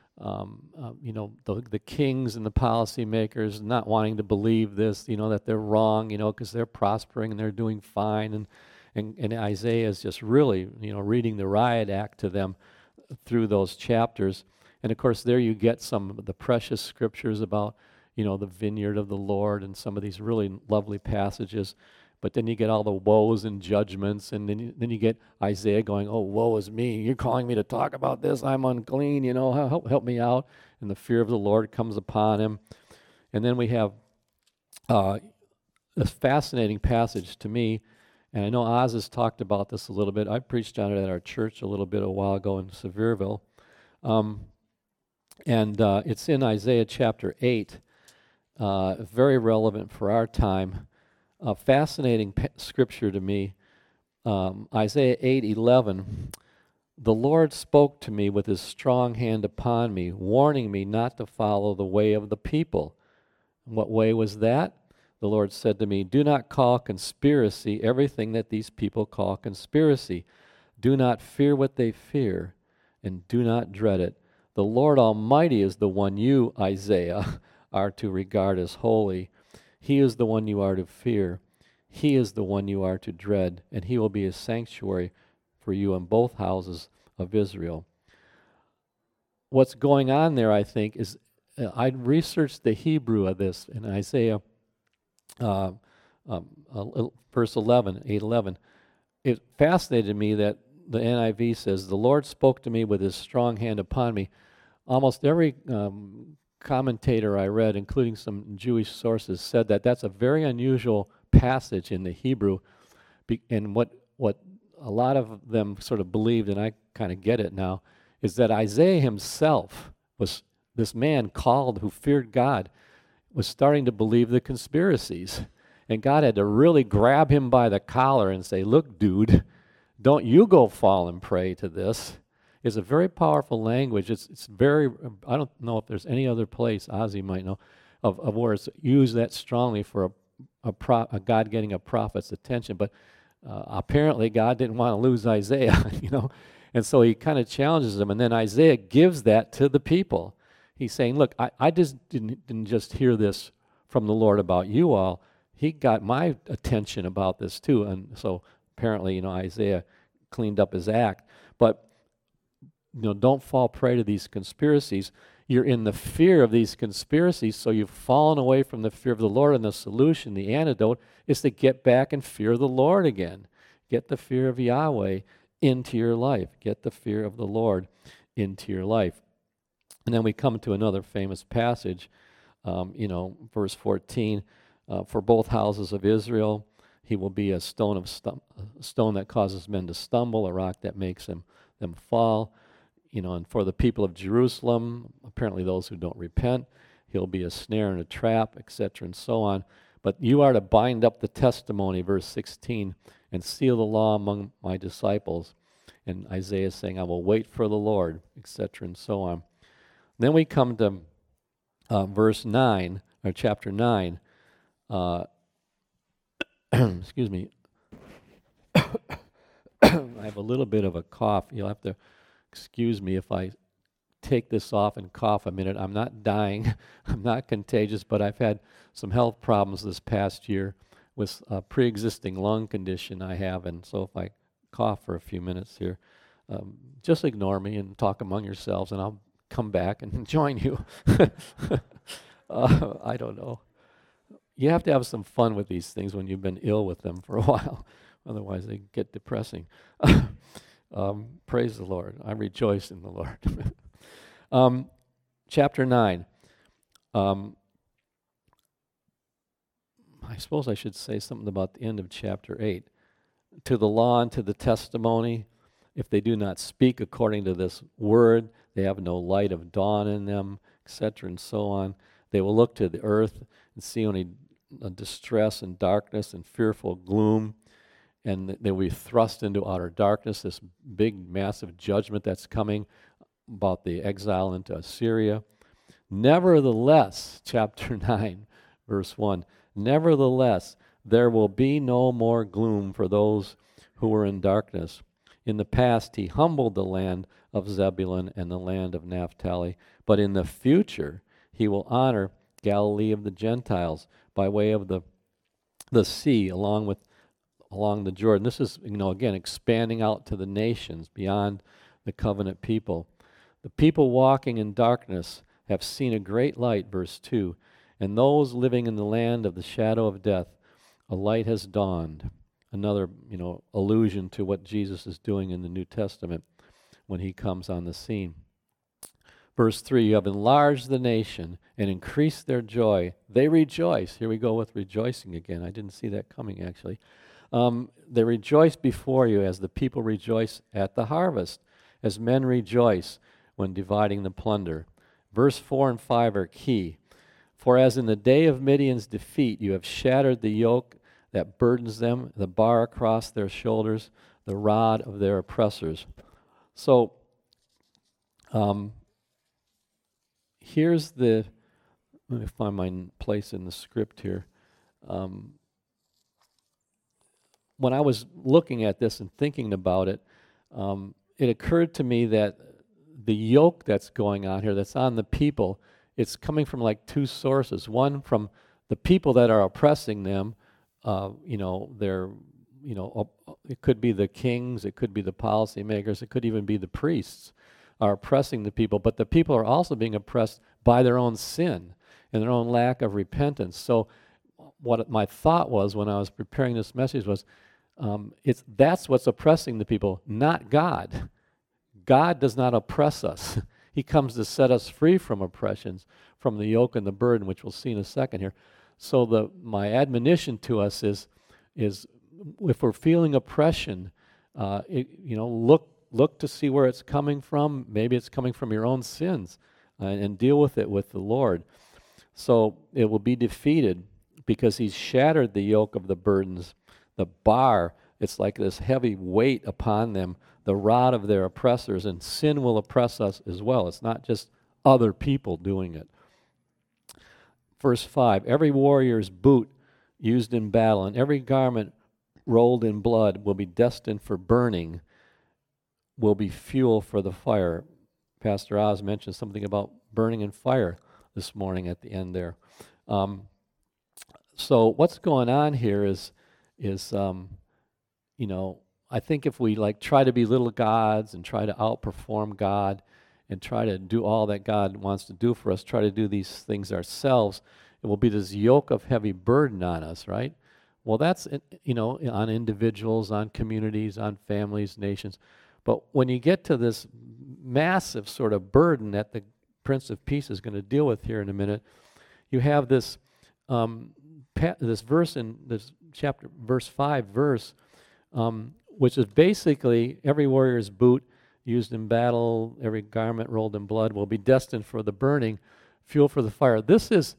the kings and the policymakers not wanting to believe this, that they're wrong, because they're prospering and they're doing fine. And Isaiah is just really, reading the riot act to them through those chapters. And of course, there you get some of the precious scriptures about, the vineyard of the Lord and some of these really lovely passages. But then you get all the woes and judgments, and then you get Isaiah going, oh, woe is me. You're calling me to talk about this. I'm unclean, help me out. And the fear of the Lord comes upon him. And then we have this fascinating passage to me, and I know Oz has talked about this a little bit. I preached on it at our church a little bit a while ago in Sevierville. And it's in Isaiah chapter 8, very relevant for our time. A fascinating scripture to me, Isaiah 8:11. The Lord spoke to me with his strong hand upon me, warning me not to follow the way of the people. And what way was that? The Lord said to me, do not call conspiracy everything that these people call conspiracy. Do not fear what they fear, and do not dread it. The Lord Almighty is the one you, Isaiah, are to regard as holy. He is the one you are to fear. He is the one you are to dread, and he will be a sanctuary for you in both houses of Israel. What's going on there, I think, is I researched the Hebrew of this in Isaiah verse 11, 8:11. It fascinated me that the NIV says, the Lord spoke to me with his strong hand upon me. Almost every commentator I read, including some Jewish sources, said that that's a very unusual passage in the Hebrew, and what a lot of them sort of believed, and I kind of get it now, is that Isaiah himself was this man called who feared God, was starting to believe the conspiracies, and God had to really grab him by the collar and say, look, dude, don't you go fall and prey to this. It's a very powerful language. It's very, I don't know if there's any other place, Ozzy might know, of where it's used that strongly for a God getting a prophet's attention. But apparently God didn't want to lose Isaiah, and so he kind of challenges him. And then Isaiah gives that to the people. He's saying, look, I just didn't just hear this from the Lord about you all. He got my attention about this too. And so apparently, Isaiah cleaned up his act. But don't fall prey to these conspiracies. You're in the fear of these conspiracies, so you've fallen away from the fear of the Lord, and the solution, the antidote, is to get back and fear the Lord again. Get the fear of Yahweh into your life. Get the fear of the Lord into your life. And then we come to another famous passage, verse 14, for both houses of Israel, he will be a stone that causes men to stumble, a rock that makes them fall. And for the people of Jerusalem, apparently those who don't repent, he'll be a snare and a trap, etc., and so on. But you are to bind up the testimony, verse 16, and seal the law among my disciples. And Isaiah is saying, I will wait for the Lord, etc., and so on. Then we come to verse 9, or chapter 9. Excuse me. I have a little bit of a cough. You'll have to excuse me if I take this off and cough a minute. I'm not dying. I'm not contagious, but I've had some health problems this past year with a pre-existing lung condition I have, and so if I cough for a few minutes here, just ignore me and talk among yourselves, and I'll come back and join you. I don't know. You have to have some fun with these things when you've been ill with them for a while. Otherwise, they get depressing. Praise the Lord. I rejoice in the Lord. Chapter 9. I suppose I should say something about the end of chapter 8. To the law and to the testimony, if they do not speak according to this word, they have no light of dawn in them, etc., and so on. They will look to the earth and see only distress and darkness and fearful gloom, and they will be thrust into outer darkness, this big, massive judgment that's coming about the exile into Assyria. Nevertheless, chapter 9, verse 1, nevertheless, there will be no more gloom for those who were in darkness. In the past, he humbled the land of Zebulun and the land of Naphtali, but in the future, he will honor Galilee of the Gentiles by way of the sea along the Jordan. This is, again, expanding out to the nations beyond the covenant people. The people walking in darkness have seen a great light, verse 2, And those living in the land of the shadow of death, a light has dawned. Another, allusion to what Jesus is doing in the New Testament when he comes on the scene. Verse 3, you have enlarged the nation and increased their joy. They rejoice. Here we go with rejoicing again. I didn't see that coming, actually. They rejoice before you as the people rejoice at the harvest, as men rejoice when dividing the plunder. Verse 4 and 5 are key. For as in the day of Midian's defeat, you have shattered the yoke that burdens them, the bar across their shoulders, the rod of their oppressors. So, let me find my place in the script here. When I was looking at this and thinking about it, it occurred to me that the yoke that's going on here, that's on the people, it's coming from like two sources. One, from the people that are oppressing them. It could be the kings, it could be the policymakers, it could even be the priests are oppressing the people, but the people are also being oppressed by their own sin and their own lack of repentance. So what my thought was when I was preparing this message was, that's what's oppressing the people, not God. God does not oppress us. He comes to set us free from oppressions, from the yoke and the burden, which we'll see in a second here. So my admonition to us is if we're feeling oppression, look to see where it's coming from. Maybe it's coming from your own sins, and deal with it with the Lord. So it will be defeated because he's shattered the yoke of the burdens. The bar, it's like this heavy weight upon them, the rod of their oppressors, and sin will oppress us as well. It's not just other people doing it. Verse 5, every warrior's boot used in battle and every garment rolled in blood will be destined for burning, will be fuel for the fire. Pastor Oz mentioned something about burning in fire this morning at the end there. So what's going on here is I think if we try to be little gods and try to outperform God and try to do all that God wants to do for us, try to do these things ourselves, it will be this yoke of heavy burden on us, right? Well, that's, on individuals, on communities, on families, nations. But when you get to this massive sort of burden that the Prince of Peace is going to deal with here in a minute, you have this this verse in this chapter, verse 5 verse, which is basically every warrior's boot used in battle, every garment rolled in blood will be destined for the burning, fuel for the fire. This is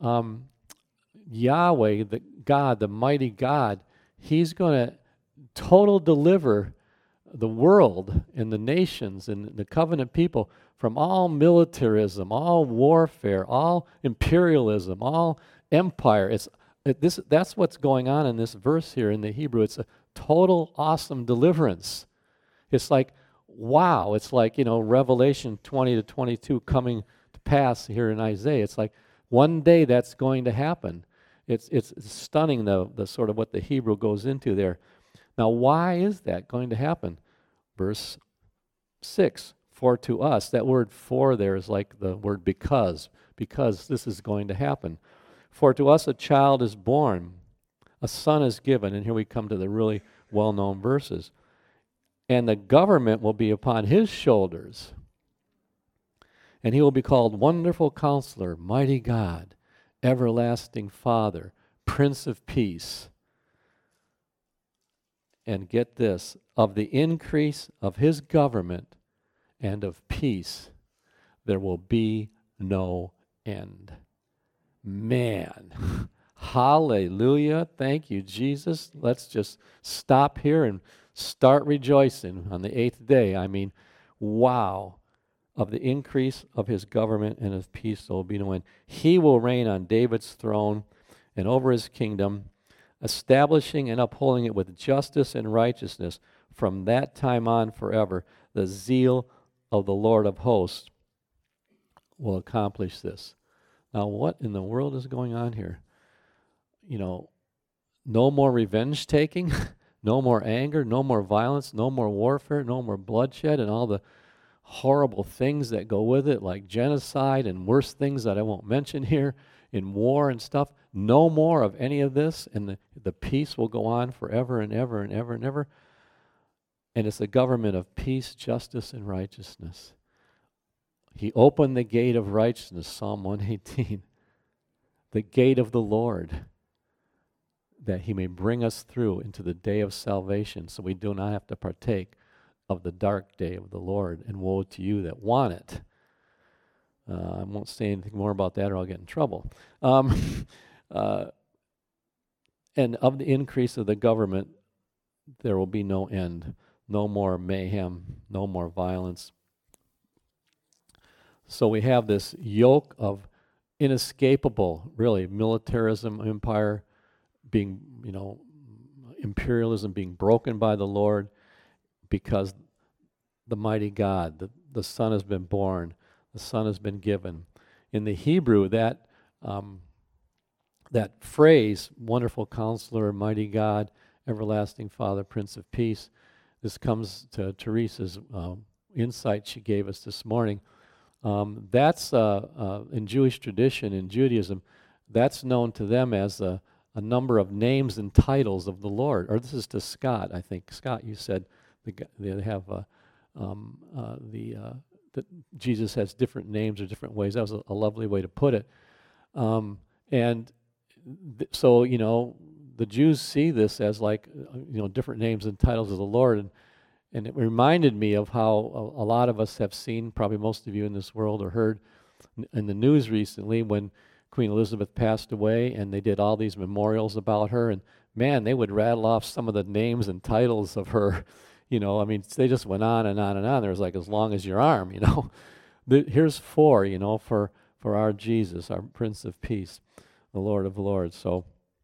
Yahweh, the God, the mighty God. He's going to total deliver the world and the nations and the covenant people from all militarism, all warfare, all imperialism, all empire. That's what's going on in this verse here in the Hebrew. It's a total awesome deliverance. It's like, wow. It's like, Revelation 20 to 22 coming to pass here in Isaiah. It's like one day that's going to happen. It's stunning, the sort of what the Hebrew goes into there. Now, why is that going to happen? Verse 6, for to us. That word for there is like the word because this is going to happen. For to us a child is born, a son is given, and here we come to the really well-known verses. And the government will be upon his shoulders, and he will be called Wonderful Counselor, Mighty God, Everlasting Father, Prince of Peace. And get this, of the increase of his government and of peace, there will be no end. Man, hallelujah. Thank you, Jesus. Let's just stop here and start rejoicing on the 8th day. I mean, wow. Of the increase of his government and of peace, there will be no end. He will reign on David's throne and over his kingdom, establishing and upholding it with justice and righteousness from that time on forever. The zeal of the Lord of hosts will accomplish this. Now, what in the world is going on here? No more revenge taking, no more anger, no more violence, no more warfare, no more bloodshed, and all the horrible things that go with it, like genocide and worse things that I won't mention here. in war and stuff. No more of any of this, and the peace will go on forever and ever and ever and ever. And it's a government of peace, justice, and righteousness. He opened the gate of righteousness, Psalm 118, the gate of the Lord, that he may bring us through into the day of salvation, so we do not have to partake of the dark day of the Lord. And woe to you that want it. I won't say anything more about that or I'll get in trouble. And of the increase of the government, there will be no end. No more mayhem, no more violence. So we have this yoke of inescapable, really, militarism, empire being, imperialism being broken by the Lord, because the mighty God, the Son has been born, the Son has been given. In the Hebrew, that phrase, wonderful counselor, mighty God, everlasting Father, Prince of Peace, this comes to Teresa's insight she gave us this morning. That's in Jewish tradition, in Judaism, that's known to them as a number of names and titles of the Lord. Or this is to Scott, I think. Scott, you said they have that Jesus has different names or different ways. That was a lovely way to put it. So, the Jews see this as like, different names and titles of the Lord. And it reminded me of how a lot of us have seen, probably most of you in this world, or heard in the news recently when Queen Elizabeth passed away, and they did all these memorials about her. And man, they would rattle off some of the names and titles of her. They just went on and on and on. There was like as long as your arm, Here's four, for our Jesus, our Prince of Peace, the Lord of Lords. So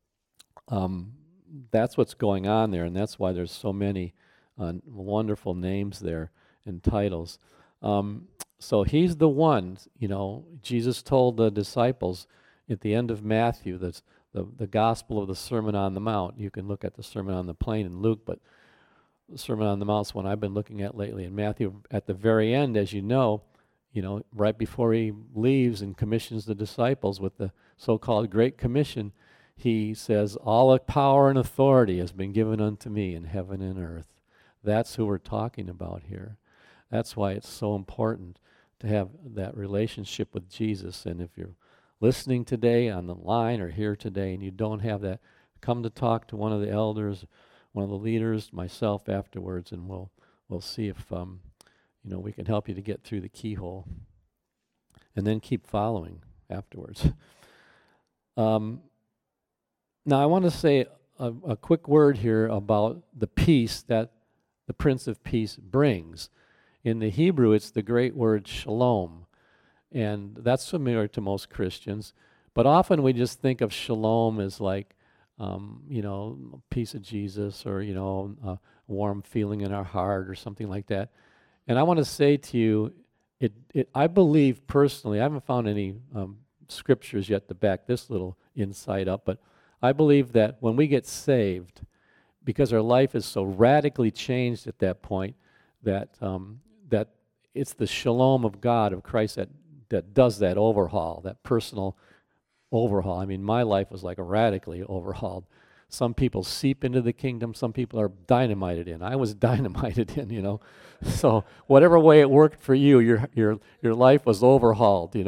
that's what's going on there, and that's why there's so many wonderful names there and titles. So he's the one, Jesus told the disciples at the end of Matthew, that's the gospel of the Sermon on the Mount. You can look at the Sermon on the Plain in Luke, but the Sermon on the Mount is one I've been looking at lately. In Matthew, at the very end, as you know, right before he leaves and commissions the disciples with the so-called Great Commission, he says, all power and authority has been given unto me in heaven and earth. That's who we're talking about here. That's why it's so important to have that relationship with Jesus. And if you're listening today on the line or here today and you don't have that, come to talk to one of the elders, one of the leaders, myself afterwards, and we'll see if we can help you to get through the keyhole. And then keep following afterwards. Now I want to say a quick word here about the peace that the Prince of Peace brings. In the Hebrew, it's the great word shalom, and that's familiar to most Christians. But often we just think of shalom as like, peace of Jesus, or a warm feeling in our heart, or something like that. And I want to say to you, I believe personally, I haven't found any scriptures yet to back this little insight up, but I believe that when we get saved, because our life is so radically changed at that point, that it's the shalom of God, of Christ, that does that overhaul, that personal overhaul. I mean, my life was like radically overhauled. Some people seep into the kingdom, some people are dynamited in. I was dynamited in, So whatever way it worked for you, your life was overhauled,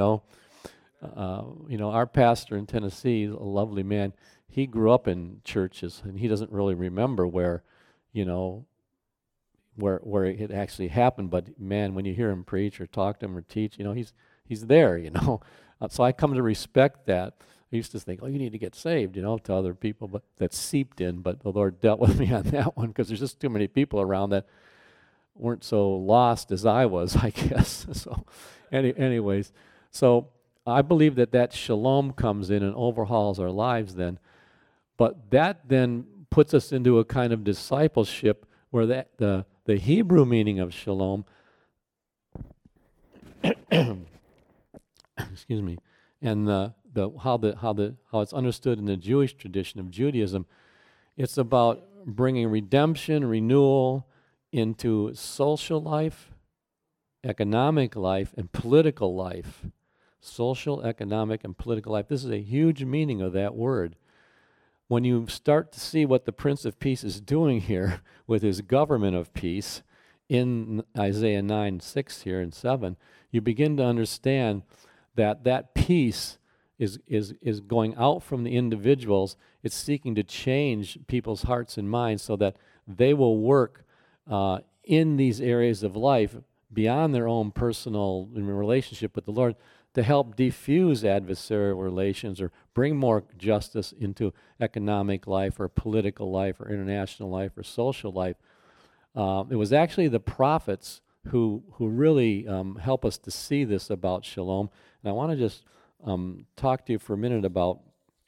Our pastor in Tennessee, a lovely man, he grew up in churches, and he doesn't really remember where it actually happened. But man, when you hear him preach or talk to him or teach, he's there, So I come to respect that. I used to think, you need to get saved, to other people, but that seeped in. But the Lord dealt with me on that one, because there's just too many people around that weren't so lost as I was, I guess. So, anyways, so I believe that shalom comes in and overhauls our lives then. But that then puts us into a kind of discipleship where the Hebrew meaning of shalom, excuse me, and how it's understood in the Jewish tradition of Judaism, it's about bringing redemption, renewal into social life, economic life, and political life. social, economic, and political life. This is a huge meaning of that word. When you start to see what the Prince of Peace is doing here with his government of peace in Isaiah 9, 6 here and 7, you begin to understand that that peace is going out from the individuals. It's seeking to change people's hearts and minds so that they will work in these areas of life beyond their own personal relationship with the Lord to help diffuse adversarial relations or bring more justice into economic life or political life or international life or social life. It was actually the prophets who really help us to see this about shalom. And I want to just talk to you for a minute about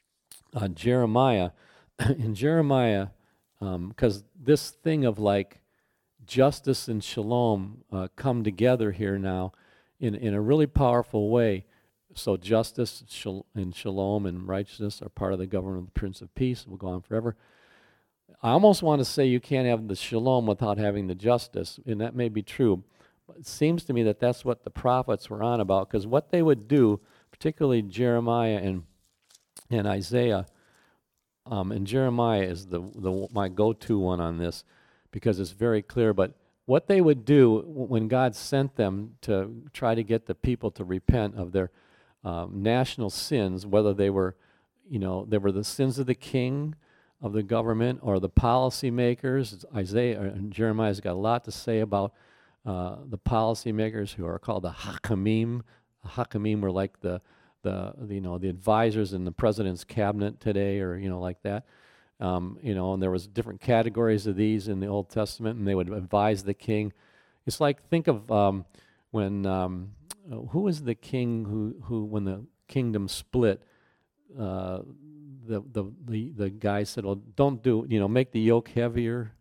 Jeremiah. In Jeremiah, because this thing of like justice and shalom come together here now in a really powerful way. So justice and shalom and righteousness are part of the government of the Prince of Peace. Will go on forever. I almost want to say you can't have the shalom without having the justice, and that may be true. But it seems to me that that's what the prophets were on about, because what they would do, particularly Jeremiah and Isaiah, and Jeremiah is my go-to one on this because it's very clear. But what they would do when God sent them to try to get the people to repent of their national sins, whether they were the sins of the king, of the government, or the policymakers. Isaiah and Jeremiah's got a lot to say about the policymakers who are called the Hakamim. The Hakamim were like the advisors in the president's cabinet today, or like that. And there was different categories of these in the Old Testament, and they would advise the king. It's like, think of when who was the king who when the kingdom split, the guy said, "Well, don't do, make the yoke heavier."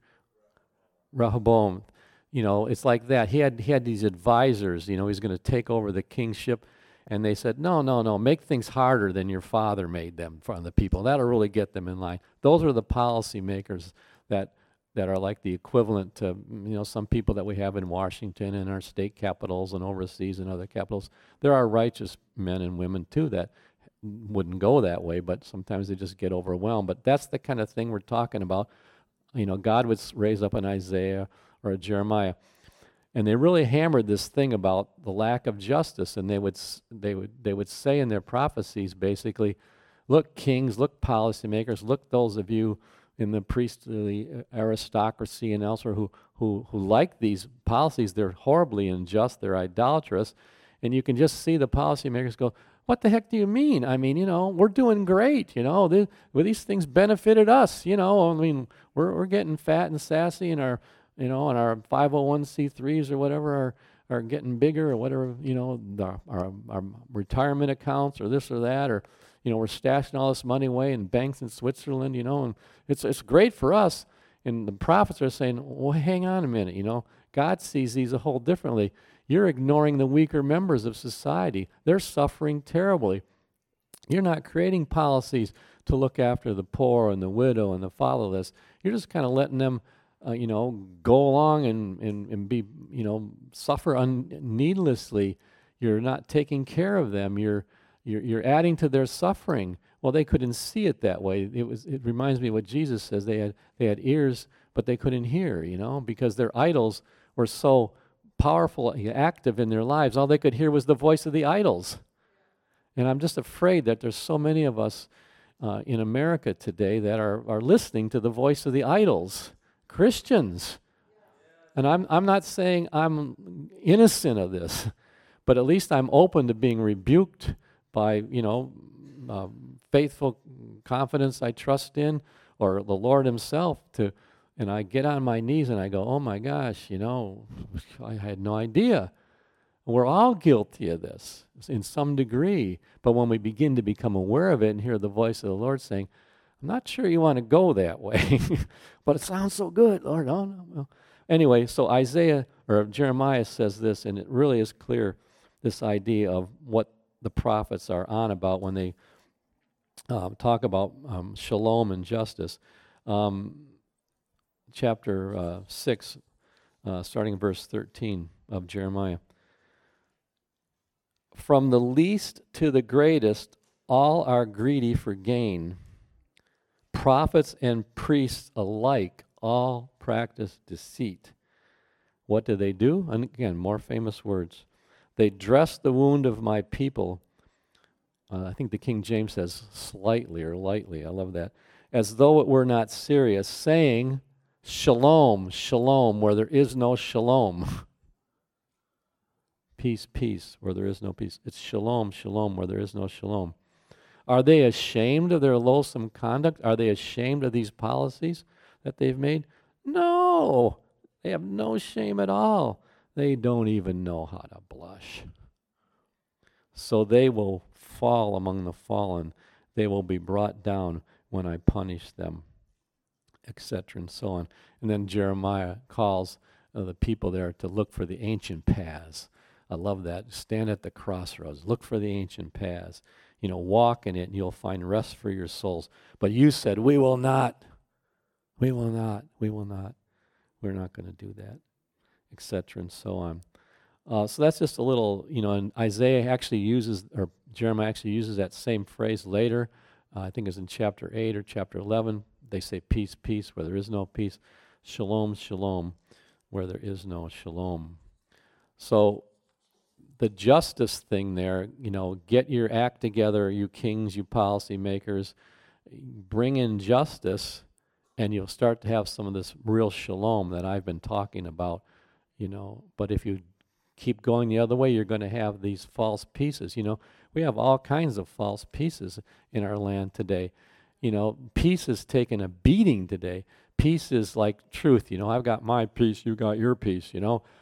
Rehoboam, it's like that. He had these advisors. He's going to take over the kingship. And they said, no, make things harder than your father made them for the people. That'll really get them in line. Those are the policymakers that are like the equivalent to, some people that we have in Washington and our state capitals and overseas and other capitals. There are righteous men and women, too, that wouldn't go that way, but sometimes they just get overwhelmed. But that's the kind of thing we're talking about. God would raise up an Isaiah or a Jeremiah. And they really hammered this thing about the lack of justice, and they would say in their prophecies basically, look, kings, look, policymakers, look, those of you in the priestly aristocracy and elsewhere who like these policies, they're horribly unjust, they're idolatrous, and you can just see the policymakers go, what the heck do you mean? I mean, we're doing great, these things benefited us, we're getting fat and sassy, and and our 501c3s or whatever are getting bigger, or whatever, our retirement accounts or this or that, or, we're stashing all this money away in banks in Switzerland, and it's great for us. And the prophets are saying, well, hang on a minute, God sees these a whole differently. You're ignoring the weaker members of society. They're suffering terribly. You're not creating policies to look after the poor and the widow and the fatherless. You're just kind of letting them go along and be, suffer needlessly. You're not taking care of them. You're adding to their suffering. Well, they couldn't see it that way. It reminds me of what Jesus says. They had ears, but they couldn't hear, because their idols were so powerful, active in their lives. All they could hear was the voice of the idols. And I'm just afraid that there's so many of us in America today that are listening to the voice of the idols. Christians. And I'm not saying I'm innocent of this, but at least I'm open to being rebuked by, faithful confidence I trust in, or the Lord himself, and I get on my knees and I go, oh my gosh, I had no idea. We're all guilty of this in some degree, but when we begin to become aware of it and hear the voice of the Lord saying, I'm not sure you want to go that way, but it sounds so good, Lord. Oh, no. Well, anyway, so Isaiah or Jeremiah says this, and it really is clear, this idea of what the prophets are on about when they talk about shalom and justice. Chapter 6, starting in verse 13 of Jeremiah. From the least to the greatest, all are greedy for gain. Prophets and priests alike all practice deceit. What do? And again, more famous words. They dress the wound of my people. I think the King James says slightly or lightly. I love that. As though it were not serious, saying, shalom, shalom, where there is no shalom. Peace, peace, where there is no peace. It's shalom, shalom, where there is no shalom. Are they ashamed of their loathsome conduct? Are they ashamed of these policies that they've made? No, they have no shame at all. They don't even know how to blush. So they will fall among the fallen. They will be brought down when I punish them, etc. and so on. And then Jeremiah calls the people there to look for the ancient paths. I love that. Stand at the crossroads. Look for the ancient paths. Walk in it and you'll find rest for your souls. But you said, we will not. We will not. We will not. We're not going to do that, etc. and so on. So that's just a little, and Isaiah actually uses, or Jeremiah actually uses that same phrase later. I think it's in chapter 8 or chapter 11. They say peace, peace, where there is no peace. Shalom, shalom, where there is no shalom. So the justice thing there, get your act together, you kings, you policymakers, bring in justice, and you'll start to have some of this real shalom that I've been talking about, But if you keep going the other way, you're going to have these false peaces. We have all kinds of false peaces in our land today. Peace is taking a beating today. Peace is like truth. I've got my peace, you got your peace.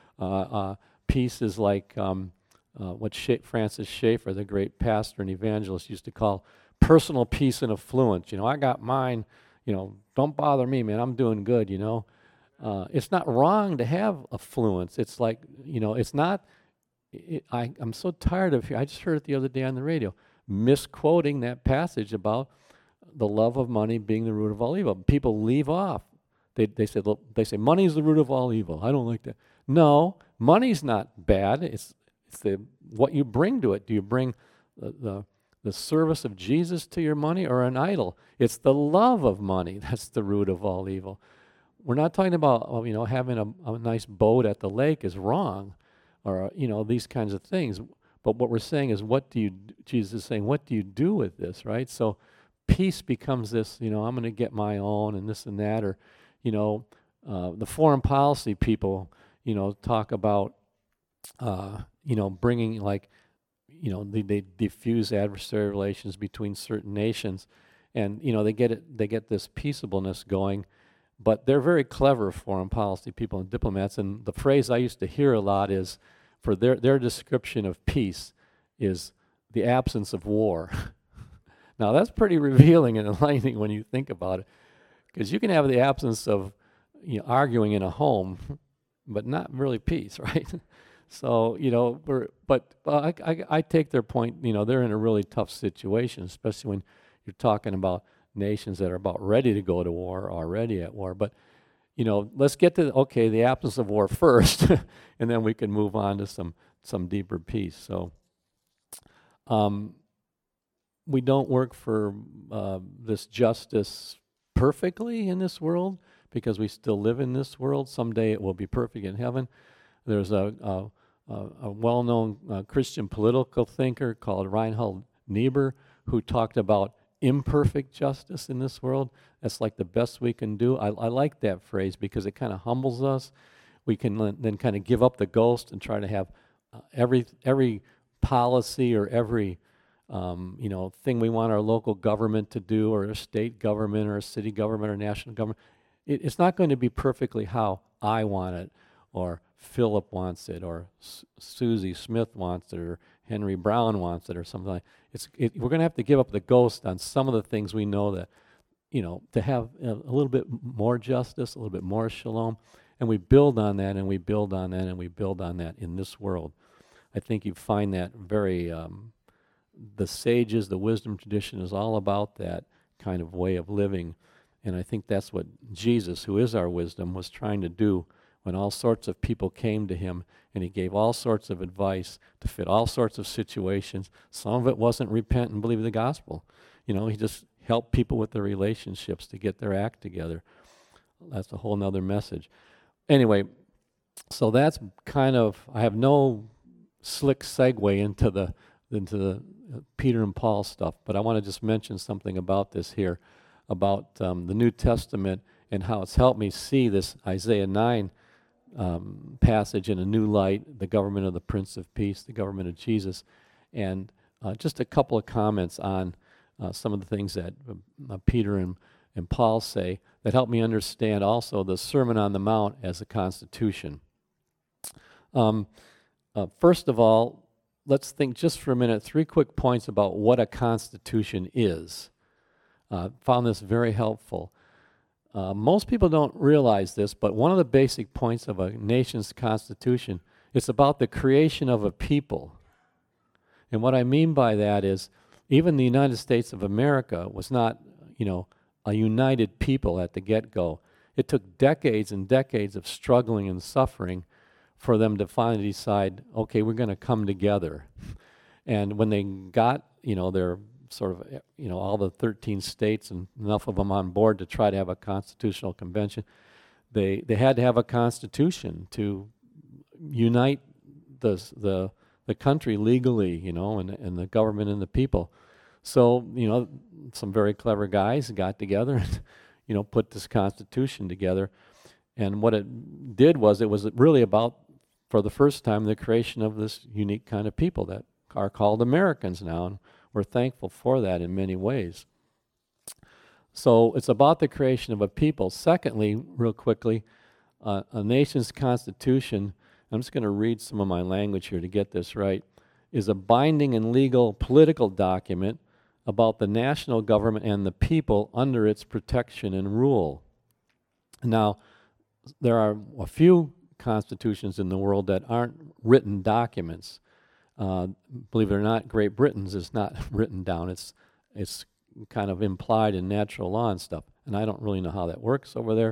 Peace is like what Francis Schaeffer, the great pastor and evangelist, used to call personal peace and affluence. I got mine. Don't bother me, man. I'm doing good. It's not wrong to have affluence. It's like, it's not. I'm so tired of I just heard it the other day on the radio, misquoting that passage about the love of money being the root of all evil. People leave off. They say money's the root of all evil. I don't like that. No, money's not bad. It's what you bring to it. Do you bring the service of Jesus to your money or an idol? It's the love of money that's the root of all evil. We're not talking about having a nice boat at the lake is wrong, or these kinds of things. But what we're saying is, Jesus is saying, what do you do with this, right? So peace becomes this, I'm going to get my own and this and that, or the foreign policy people, talk about bringing they diffuse adversarial relations between certain nations, and they get this peaceableness going. But they're very clever foreign policy people and diplomats, and the phrase I used to hear a lot is, for their description of peace is the absence of war. Now that's pretty revealing and enlightening when you think about it, because you can have the absence of arguing in a home, but not really peace, right? So I take their point. They're in a really tough situation, especially when you're talking about nations that are about ready to go to war, already at war. But let's get to the absence of war first, and then we can move on to some deeper peace. So we don't work for this justice perfectly in this world, because we still live in this world. Someday it will be perfect in heaven. There's a well-known Christian political thinker called Reinhold Niebuhr who talked about imperfect justice in this world. That's like the best we can do. I like that phrase because it kind of humbles us. We can then kind of give up the ghost and try to have every policy or every thing we want our local government to do, or a state government or a city government or national government. It's not going to be perfectly how I want it, or Philip wants it, or Susie Smith wants it, or Henry Brown wants it, or something like that. We're going to have to give up the ghost on some of the things we know that, to have a little bit more justice, a little bit more shalom, and we build on that, and we build on that, and we build on that in this world. I think you find that very, the sages, the wisdom tradition is all about that kind of way of living, and I think that's what Jesus, who is our wisdom, was trying to do when all sorts of people came to him, and he gave all sorts of advice to fit all sorts of situations. Some of it wasn't repent and believe the gospel. He just helped people with their relationships to get their act together. That's a whole nother message. Anyway, so that's kind of, I have no slick segue into the Peter and Paul stuff, but I want to just mention something about this here, about the New Testament and how it's helped me see this Isaiah 9 passage in a new light, the government of the Prince of Peace, the government of Jesus, and just a couple of comments on some of the things that Peter and Paul say that help me understand also the Sermon on the Mount as a constitution. First of all, let's think just for a minute, 3 quick points about what a constitution is. Found this very helpful. Most people don't realize this, but one of the basic points of a nation's constitution is about the creation of a people. And what I mean by that is, even the United States of America was not, a united people at the get-go. It took decades and decades of struggling and suffering for them to finally decide, okay, we're going to come together. And when they got, their sort of, all the 13 states and enough of them on board to try to have a constitutional convention, they had to have a constitution to unite the country legally, and the government and the people. So, some very clever guys got together and, put this constitution together. And what it did was, it was really about, for the first time, the creation of this unique kind of people that are called Americans now, and we're thankful for that in many ways. So it's about the creation of a people. Secondly, real quickly, a nation's constitution, I'm just going to read some of my language here to get this right, is a binding and legal political document about the national government and the people under its protection and rule. Now, there are a few constitutions in the world that aren't written documents. Believe it or not, Great Britain's is not written down. It's kind of implied in natural law and stuff. And I don't really know how that works over there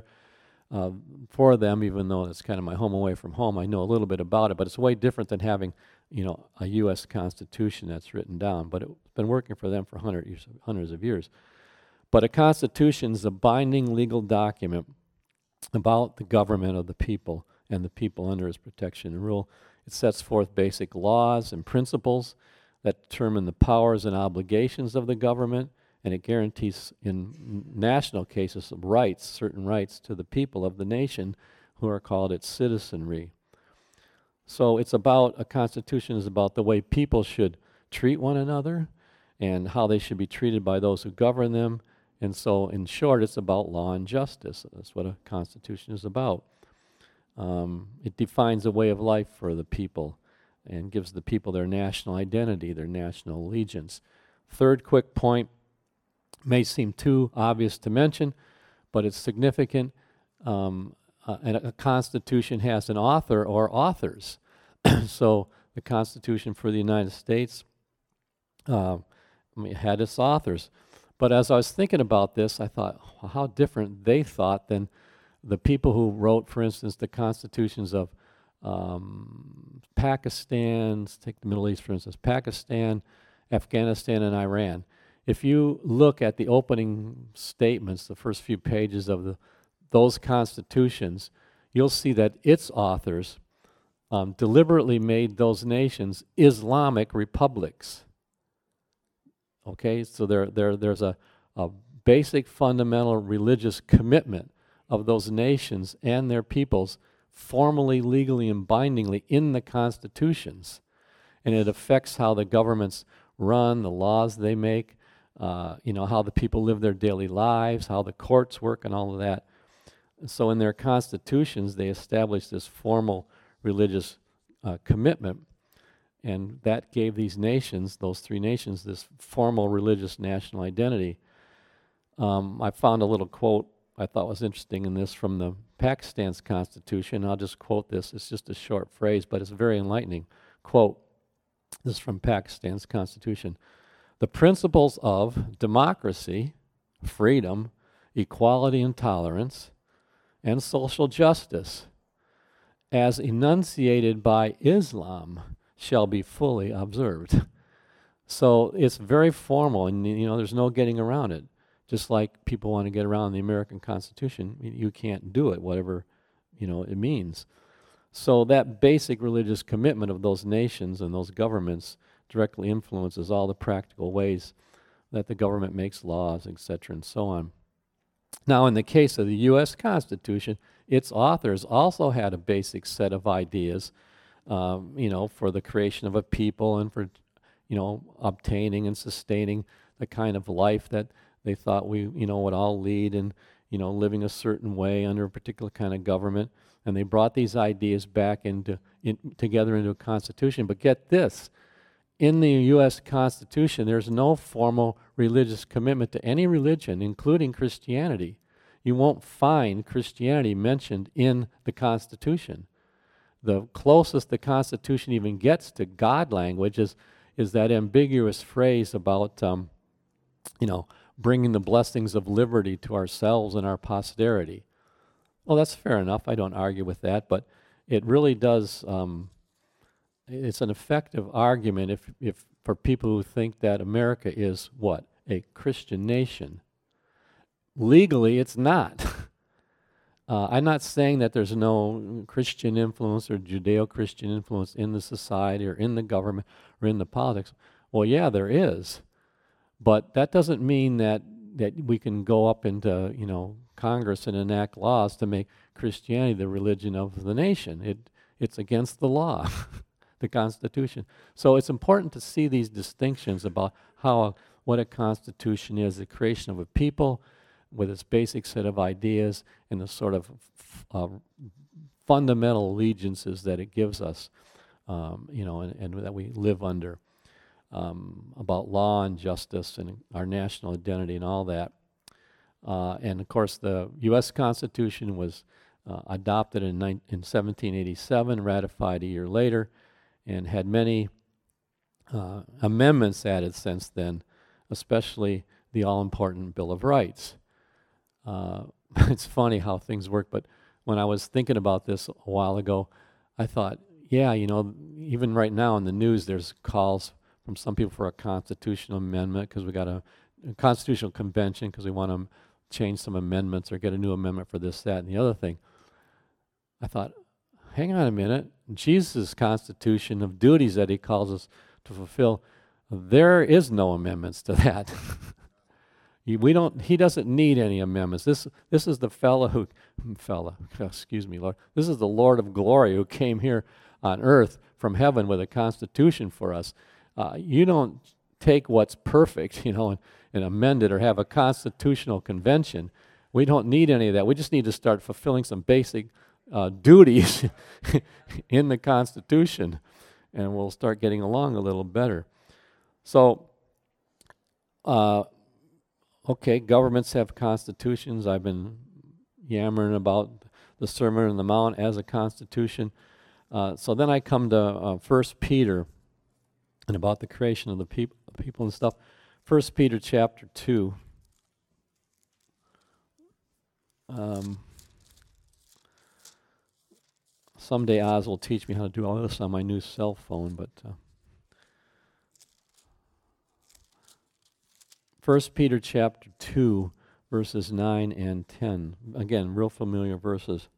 for them, even though it's kind of my home away from home. I know a little bit about it, but it's way different than having, a U.S. Constitution that's written down. But it's been working for them for hundreds of years. But a constitution is a binding legal document about the government of the people and the people under its protection and rule. It sets forth basic laws and principles that determine the powers and obligations of the government, and it guarantees, in national cases, certain rights to the people of the nation who are called its citizenry. So a constitution is about the way people should treat one another and how they should be treated by those who govern them. And so, in short, it's about law and justice. That's what a constitution is about. It defines a way of life for the people and gives the people their national identity, their national allegiance. Third quick point may seem too obvious to mention, but it's significant. And a constitution has an author or authors. So the Constitution for the United States had its authors. But as I was thinking about this, I thought how different they thought than the people who wrote, for instance, the constitutions of Pakistan, let's take the Middle East, for instance, Pakistan, Afghanistan, and Iran. If you look at the opening statements, the first few pages of those constitutions, you'll see that its authors deliberately made those nations Islamic republics. Okay, so there's a basic fundamental religious commitment of those nations and their peoples formally, legally, and bindingly in the constitutions. And it affects how the governments run, the laws they make, how the people live their daily lives, how the courts work, and all of that. So in their constitutions, they establish this formal religious commitment, and that gave these nations, those three nations, this formal religious national identity. I found a little quote I thought was interesting in this from the Pakistan's constitution. I'll just quote this. It's just a short phrase, but it's very enlightening. Quote, this is from Pakistan's constitution. The principles of democracy, freedom, equality and tolerance, and social justice as enunciated by Islam shall be fully observed. So it's very formal, and there's no getting around it. Just like people want to get around the American Constitution, you can't do it, whatever it means. So that basic religious commitment of those nations and those governments directly influences all the practical ways that the government makes laws, etc., and so on. Now, in the case of the U.S. Constitution, its authors also had a basic set of ideas, for the creation of a people and for, obtaining and sustaining the kind of life that they thought we, would all lead, and, living a certain way under a particular kind of government. And they brought these ideas back together into a constitution. But get this, in the U.S. Constitution, there's no formal religious commitment to any religion, including Christianity. You won't find Christianity mentioned in the Constitution. The closest the Constitution even gets to God language is that ambiguous phrase about, bringing the blessings of liberty to ourselves and our posterity. Well, that's fair enough. I don't argue with that, but it really does. It's an effective argument if for people who think that America is what? A Christian nation. Legally, it's not. I'm not saying that there's no Christian influence or Judeo-Christian influence in the society or in the government or in the politics. Well, yeah, there is. But that doesn't mean that we can go up into, Congress and enact laws to make Christianity the religion of the nation. It's against the law, the Constitution. So it's important to see these distinctions about what a constitution is, the creation of a people with its basic set of ideas and the sort of fundamental allegiances that it gives us, and that we live under, about law and justice and our national identity and all that. And of course, the U.S. Constitution was adopted in 1787, ratified a year later, and had many amendments added since then, especially the all-important Bill of Rights. It's funny how things work, but when I was thinking about this a while ago, I thought, yeah, even right now in the news, there's calls from some people for a constitutional amendment because we got a constitutional convention because we want to change some amendments or get a new amendment for this, that, and the other thing. I thought, hang on a minute. Jesus' constitution of duties that he calls us to fulfill, there is no amendments to that. He doesn't need any amendments. This is the excuse me, Lord. This is the Lord of glory who came here on earth from heaven with a constitution for us. You don't take what's perfect, and amend it or have a constitutional convention. We don't need any of that. We just need to start fulfilling some basic duties in the Constitution, and we'll start getting along a little better. So, okay, governments have constitutions. I've been yammering about the Sermon on the Mount as a constitution. So then I come to 1 Peter and about the creation of the people and stuff. 1 Peter chapter 2. Someday Oz will teach me how to do all this on my new cell phone, but 1 Peter chapter 2, verses 9 and 10. Again, real familiar verses.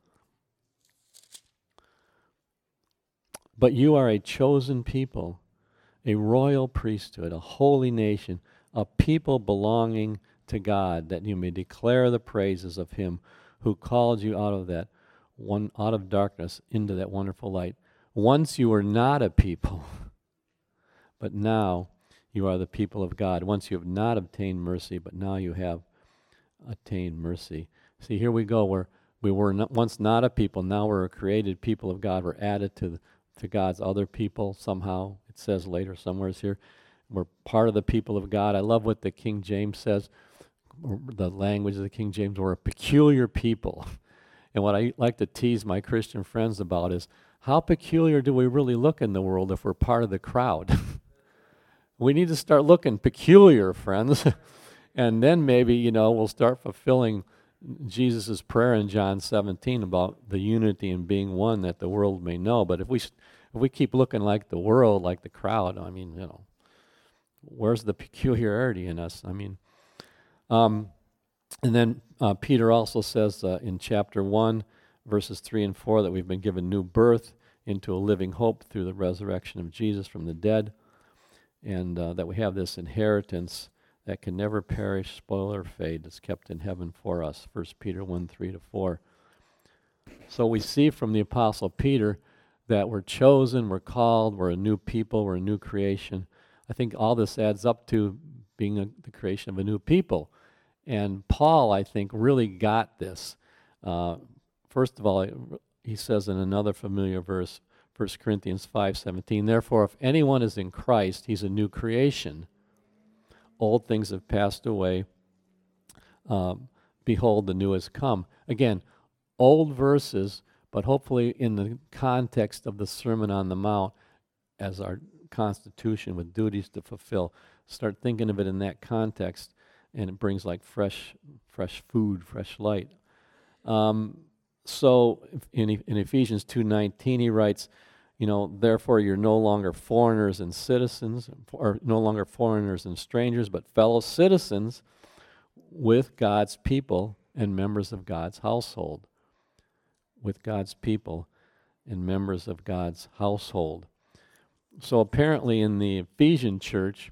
But you are a chosen people, a royal priesthood, a holy nation, a people belonging to God, that you may declare the praises of him who called you out of darkness into that wonderful light. Once you were not a people, but now you are the people of God. Once you have not obtained mercy, but now you have attained mercy. See, here we go. We were once not a people, now we're a created people of God. We're added to God's other people somehow. It says later somewhere here. We're part of the people of God. I love what the King James says, the language of the King James. We're a peculiar people. And what I like to tease my Christian friends about is, how peculiar do we really look in the world if we're part of the crowd? We need to start looking peculiar, friends. And then maybe, we'll start fulfilling Jesus' prayer in John 17 about the unity and being one that the world may know. But if we keep looking like the world, like the crowd, I mean, where's the peculiarity in us? I mean, and then Peter also says in chapter 1, verses 3 and 4, that we've been given new birth into a living hope through the resurrection of Jesus from the dead, and that we have this inheritance that can never perish, spoil, or fade, that's kept in heaven for us, 1 Peter 1, 3 to 4. So we see from the Apostle Peter that we're chosen, we're called, we're a new people, we're a new creation. I think all this adds up to being the creation of a new people. And Paul, I think, really got this. First of all, he says in another familiar verse, 1 Corinthians 5:17, therefore, if anyone is in Christ, he's a new creation. Old things have passed away. Behold, the new has come. Again, old verses, but hopefully in the context of the Sermon on the Mount as our constitution with duties to fulfill. Start thinking of it in that context, and it brings like fresh food, fresh light. So in Ephesians 2:19, he writes, therefore you're no longer foreigners and citizens, or no longer foreigners and strangers, but fellow citizens with God's people and members of God's household. With God's people and members of God's household. So apparently in the Ephesian church,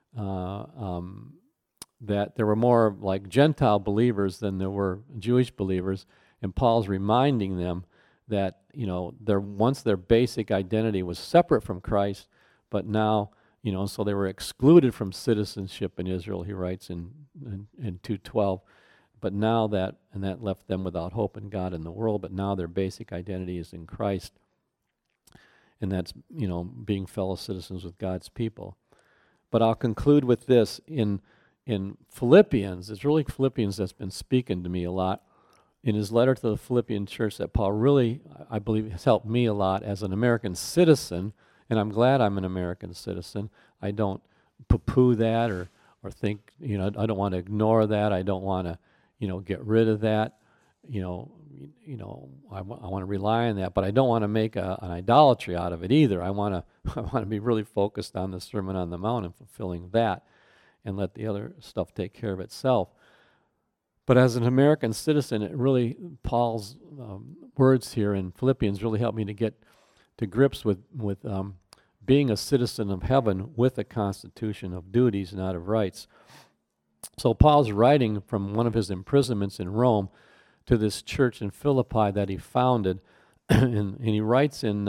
that there were more like Gentile believers than there were Jewish believers, and Paul's reminding them that once their basic identity was separate from Christ, but now so they were excluded from citizenship in Israel. He writes in 2:12, but now that left them without hope in God and the world. But now their basic identity is in Christ, and that's being fellow citizens with God's people. But I'll conclude with this in Philippians. It's really Philippians that's been speaking to me a lot. In his letter to the Philippian church, that Paul really, I believe, has helped me a lot as an American citizen, and I'm glad I'm an American citizen. I don't poo-poo that or think, I don't want to ignore that. I don't want to, get rid of that. I want to rely on that, but I don't want to make an idolatry out of it either. I want to be really focused on the Sermon on the Mount and fulfilling that, and let the other stuff take care of itself. But as an American citizen, it really, Paul's words here in Philippians really helped me to get to grips with being a citizen of heaven with a constitution of duties, not of rights. So Paul's writing from one of his imprisonments in Rome to this church in Philippi that he founded, and he writes in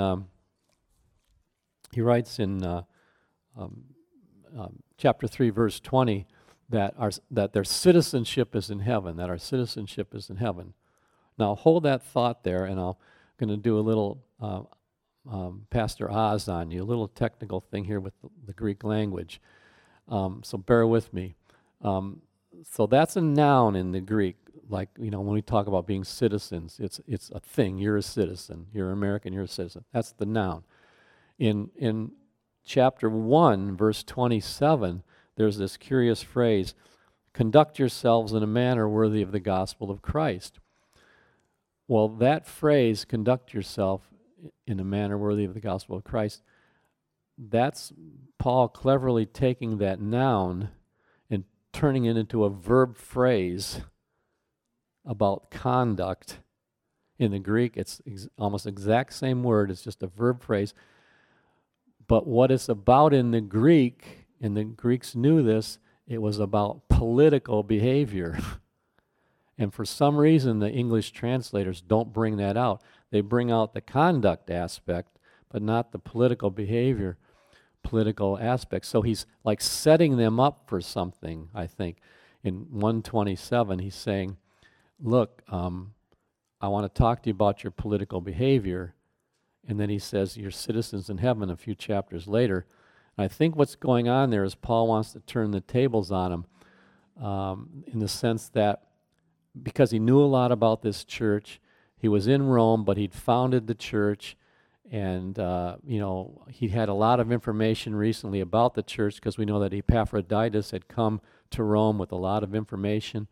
chapter 3, verse 20, that their citizenship is in heaven, that our citizenship is in heaven. Now hold that thought there, and I'm going to do a little Pastor Oz on you, a little technical thing here with the Greek language. So bear with me. So that's a noun in the Greek. Like, when we talk about being citizens, it's a thing. You're a citizen. You're American, you're a citizen. That's the noun. In chapter 1, verse 27, there's this curious phrase, conduct yourselves in a manner worthy of the gospel of Christ. Well, that phrase, conduct yourself in a manner worthy of the gospel of Christ, that's Paul cleverly taking that noun and turning it into a verb phrase about conduct. In the Greek, it's almost exact same word, it's just a verb phrase. But what it's about in the Greek, and the Greeks knew this, it was about political behavior. And for some reason, the English translators don't bring that out. They bring out the conduct aspect, but not the political behavior, political aspect. So he's like setting them up for something, I think. In 127, he's saying, look, I want to talk to you about your political behavior. And then he says, you're citizens in heaven a few chapters later. And I think what's going on there is Paul wants to turn the tables on him in the sense that because he knew a lot about this church, he was in Rome, but he'd founded the church, and he had a lot of information recently about the church because we know that Epaphroditus had come to Rome with a lot of information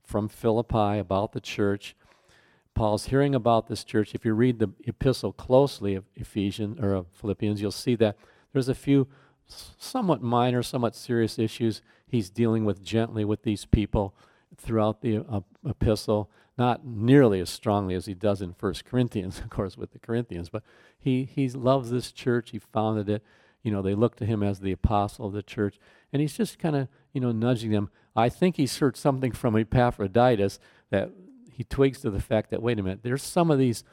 from Philippi about the church. Paul's hearing about this church. If you read the epistle closely of Ephesians or of Philippians, you'll see that there's a few somewhat minor, somewhat serious issues he's dealing with gently with these people throughout the epistle, not nearly as strongly as he does in 1 Corinthians, of course, with the Corinthians, but he loves this church. He founded it. They look to him as the apostle of the church, and he's just kind of, nudging them. I think he's heard something from Epaphroditus that he twigs to the fact that, wait a minute, there's some of these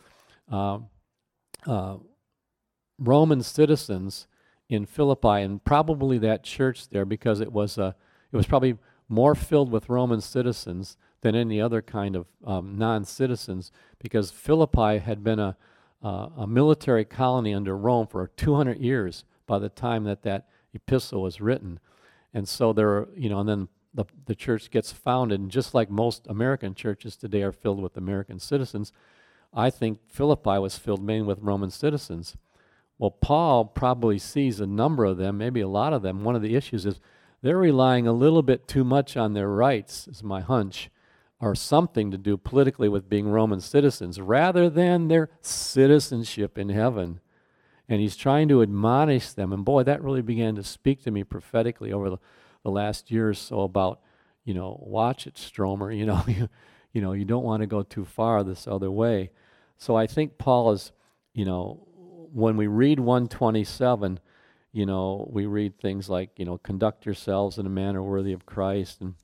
Roman citizens in Philippi, and probably that church there, because it was probably more filled with Roman citizens than any other kind of non-citizens, because Philippi had been a military colony under Rome for 200 years by the time that epistle was written. And so and then the church gets founded, and just like most American churches today are filled with American citizens, I think Philippi was filled mainly with Roman citizens. Well, Paul probably sees a number of them, maybe a lot of them. One of the issues is they're relying a little bit too much on their rights, is my hunch, or something to do politically with being Roman citizens, rather than their citizenship in heaven. And he's trying to admonish them. And boy, that really began to speak to me prophetically over the last year or so about, watch it, Stromer. You don't want to go too far this other way. So I think Paul is, when we read 127, we read things like, conduct yourselves in a manner worthy of Christ, and,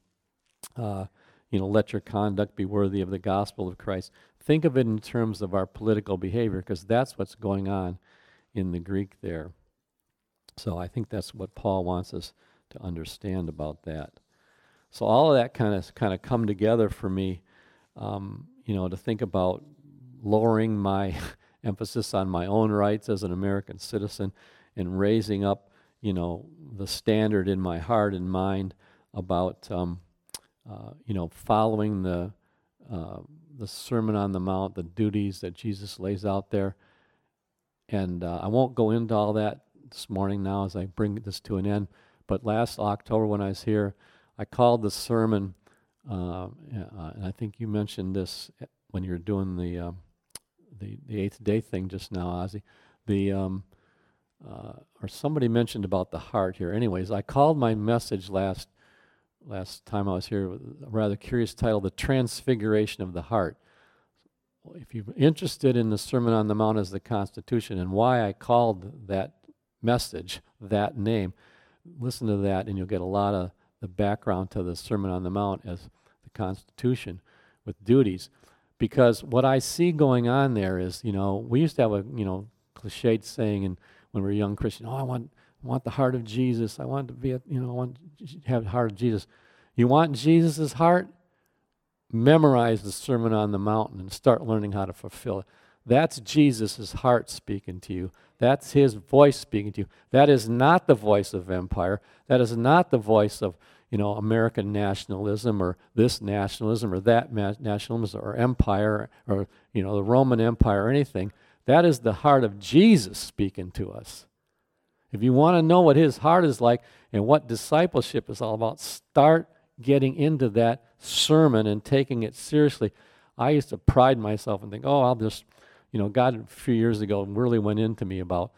let your conduct be worthy of the gospel of Christ. Think of it in terms of our political behavior, because that's what's going on in the Greek there. So I think that's what Paul wants us to understand about that. So all of that kind of come together for me, to think about lowering my emphasis on my own rights as an American citizen and raising up, the standard in my heart and mind about, following the Sermon on the Mount, the duties that Jesus lays out there. And I won't go into all that this morning now as I bring this to an end. But last October when I was here, I called the sermon, and I think you mentioned this when you were doing the eighth day thing just now, Ozzy. Or somebody mentioned about the heart here. Anyways, I called my message last time I was here with a rather curious title, The Transfiguration of the Heart. If you're interested in the Sermon on the Mount as the Constitution and why I called that message that name, listen to that and you'll get a lot of the background to the Sermon on the Mount as the Constitution with duties. Because what I see going on there is, we used to have a, cliched saying when we were young Christians, I want the heart of Jesus. I want to be, I want to have the heart of Jesus. You want Jesus' heart? Memorize the Sermon on the Mountain and start learning how to fulfill it. That's Jesus' heart speaking to you. That's his voice speaking to you. That is not the voice of empire. That is not the voice of, American nationalism or this nationalism or that nationalism or empire or, the Roman Empire or anything. That is the heart of Jesus speaking to us. If you want to know what his heart is like and what discipleship is all about, start getting into that sermon and taking it seriously. I used to pride myself and think, I'll just, God a few years ago really went into me about,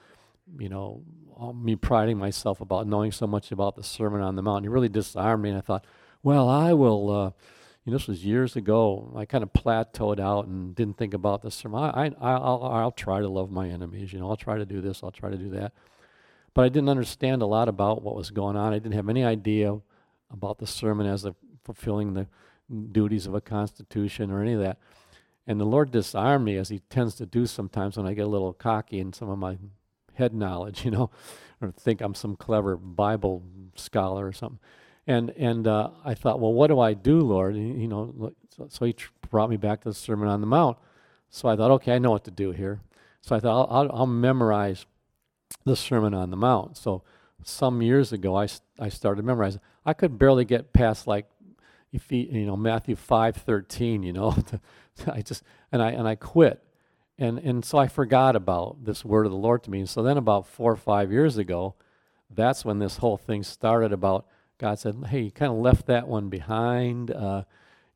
me priding myself about knowing so much about the Sermon on the Mount. He really disarmed me, and I thought, well, I will, this was years ago. I kind of plateaued out and didn't think about the sermon. I'll try to love my enemies, I'll try to do this, I'll try to do that. But I didn't understand a lot about what was going on. I didn't have any idea about the sermon as of fulfilling the duties of a constitution or any of that. And the Lord disarmed me, as he tends to do sometimes when I get a little cocky in some of my head knowledge, or think I'm some clever Bible scholar or something. And I thought, well, what do I do, Lord? So he brought me back to the Sermon on the Mount. So I thought, okay, I know what to do here. So I thought, I'll memorize the Sermon on the Mount. So some years ago, I started memorizing. I could barely get past Matthew 5:13. I quit, and so I forgot about this word of the Lord to me. And so then about 4 or 5 years ago, that's when this whole thing started. About God said, "Hey, you kind of left that one behind.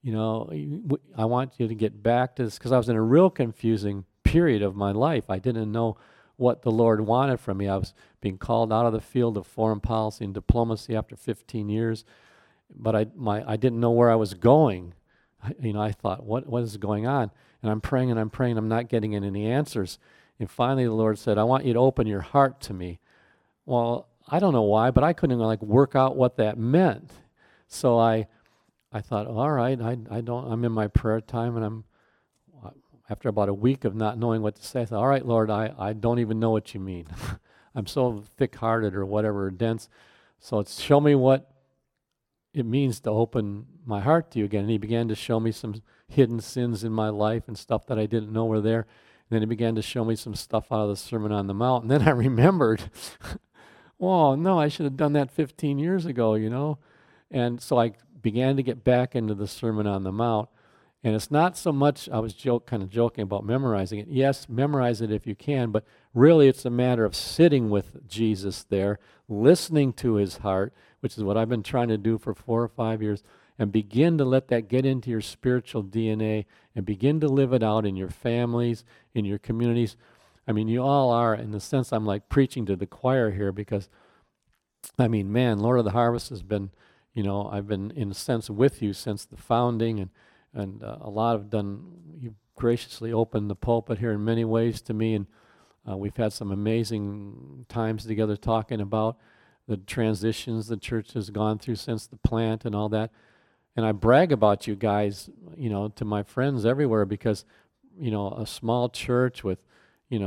I want you to get back to this, because I was in a real confusing period of my life. I didn't know what the Lord wanted from me. I was being called out of the field of foreign policy and diplomacy after 15 years, but I didn't know where I was going. I thought, what is going on? And I'm praying and I'm praying. I'm not getting any answers. And finally, the Lord said, I want you to open your heart to me. Well, I don't know why, but I couldn't work out what that meant. So I thought, all right, I'm in my prayer time, and after about a week of not knowing what to say, I thought, all right, Lord, I don't even know what you mean. I'm so thick-hearted or whatever, dense. So show me what it means to open my heart to you again. And he began to show me some hidden sins in my life and stuff that I didn't know were there. And then he began to show me some stuff out of the Sermon on the Mount. And then I remembered, oh, no, I should have done that 15 years ago, And so I began to get back into the Sermon on the Mount. And it's not so much, I was kind of joking about memorizing it. Yes, memorize it if you can, but really it's a matter of sitting with Jesus there, listening to his heart, which is what I've been trying to do for 4 or 5 years, and begin to let that get into your spiritual DNA and begin to live it out in your families, in your communities. I mean, you all are, in the sense I'm like preaching to the choir here, because, man, Lord of the Harvest has been, I've been in a sense with you since the founding, and a lot have done. You've graciously opened the pulpit here in many ways to me, and we've had some amazing times together talking about the transitions the church has gone through since the plant and all that. And I brag about you guys, to my friends everywhere, because, a small church with, I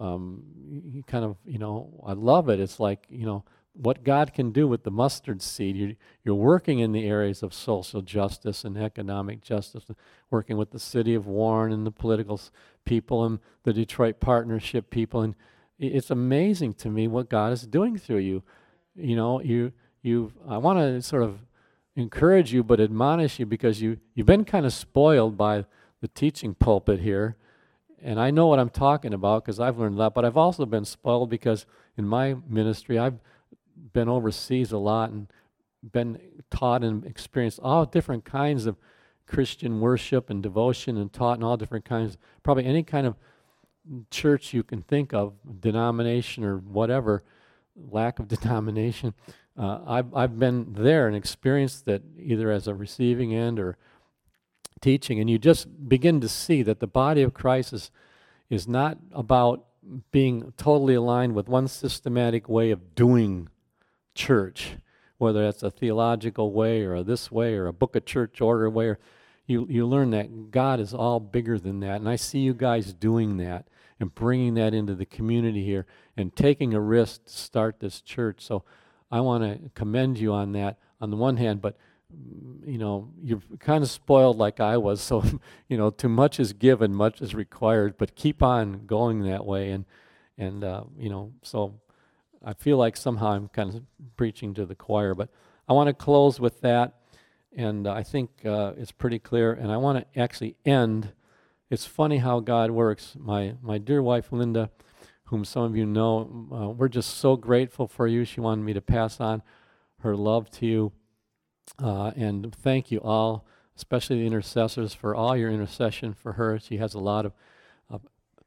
love it. It's like, what God can do with the mustard seed. You're working in the areas of social justice and economic justice, working with the city of Warren and the political people and the Detroit Partnership people. And it's amazing to me what God is doing through you. I want to sort of encourage you, but admonish you, because you've been kind of spoiled by the teaching pulpit here. And I know what I'm talking about, because I've learned that, but I've also been spoiled because in my ministry, I've been overseas a lot and been taught and experienced all different kinds of Christian worship and devotion, and taught in all different kinds, probably any kind of church you can think of, denomination or whatever, lack of denomination. I've been there and experienced that, either as a receiving end or teaching, and you just begin to see that the body of Christ is not about being totally aligned with one systematic way of doing church, whether that's a theological way or this way or a book of church order way. Or you learn that God is all bigger than that, and I see you guys doing that and bringing that into the community here and taking a risk to start this church. So I want to commend you on that on the one hand, but you're kind of spoiled like I was, so too much is given, much is required, but keep on going that way. And so I feel like somehow I'm kind of preaching to the choir, but I want to close with that, and I think it's pretty clear, and I want to actually end. It's funny how God works. My dear wife, Linda, whom some of you know, we're just so grateful for you. She wanted me to pass on her love to you. And thank you all, especially the intercessors, for all your intercession for her. She has a lot of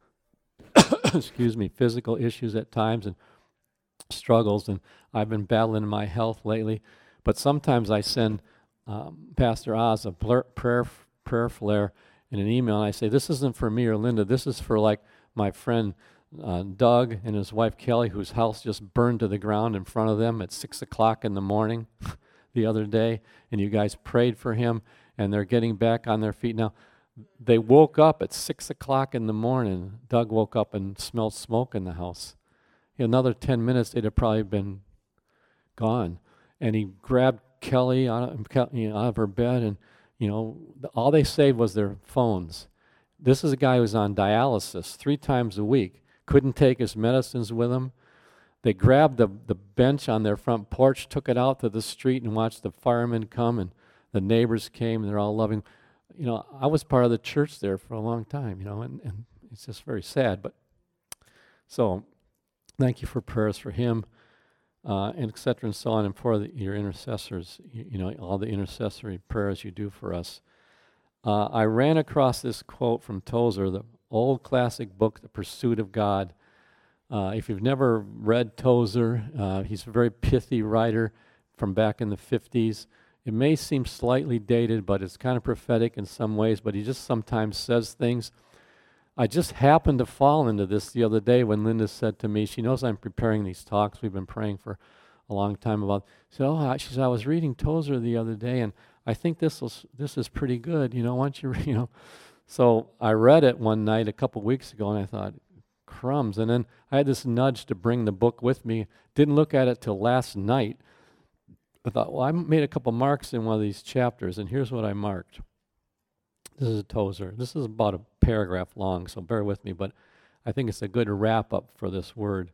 physical issues at times and struggles, and I've been battling my health lately. But sometimes I send Pastor Oz a prayer flare in an email, and I say, this isn't for me or Linda, this is for like my friend Doug and his wife Kelly, whose house just burned to the ground in front of them at 6 o'clock in the morning the other day, and you guys prayed for him, and they're getting back on their feet now. They woke up at 6 o'clock in the morning. Doug woke up and smelled smoke in the house. In another 10 minutes, they'd have probably been gone. And he grabbed Kelly out of her bed, and all they saved was their phones. This is a guy who's on dialysis 3 times a week, couldn't take his medicines with him. They grabbed the bench on their front porch, took it out to the street, and watched the firemen come, and the neighbors came, and they're all loving. I was part of the church there for a long time, and it's just very sad. But so thank you for prayers for him, and et cetera, and so on, and for your intercessors, all the intercessory prayers you do for us. I ran across this quote from Tozer, the old classic book, The Pursuit of God. If you've never read Tozer, he's a very pithy writer from back in the 50s. It may seem slightly dated, but it's kind of prophetic in some ways, but he just sometimes says things. I just happened to fall into this the other day when Linda said to me, she knows I'm preparing these talks. We've been praying for a long time about, she said, I was reading Tozer the other day, and I think this is pretty good. Why don't you, So I read it one night a couple weeks ago, and I thought, crumbs. And then I had this nudge to bring the book with me. Didn't look at it till last night. I thought, well, I made a couple marks in one of these chapters, and here's what I marked. This is a Tozer. This is about a paragraph long, so bear with me, but I think it's a good wrap-up for this word.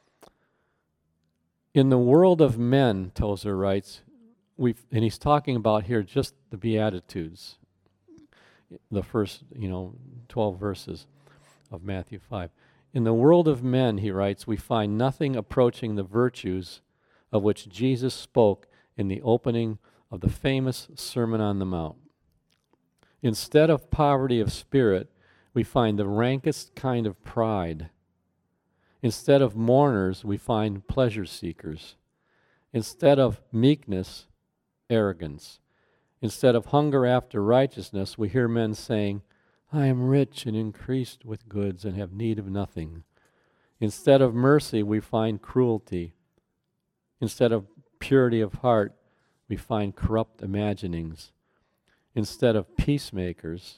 In the world of men, Tozer writes, and he's talking about here just the Beatitudes, the first, 12 verses of Matthew 5. In the world of men, he writes, we find nothing approaching the virtues of which Jesus spoke in the opening of the famous Sermon on the Mount. Instead of poverty of spirit, we find the rankest kind of pride. Instead of mourners, we find pleasure seekers. Instead of meekness, arrogance. Instead of hunger after righteousness, we hear men saying, I am rich and increased with goods and have need of nothing. Instead of mercy, we find cruelty. Instead of purity of heart, we find corrupt imaginings. Instead of peacemakers,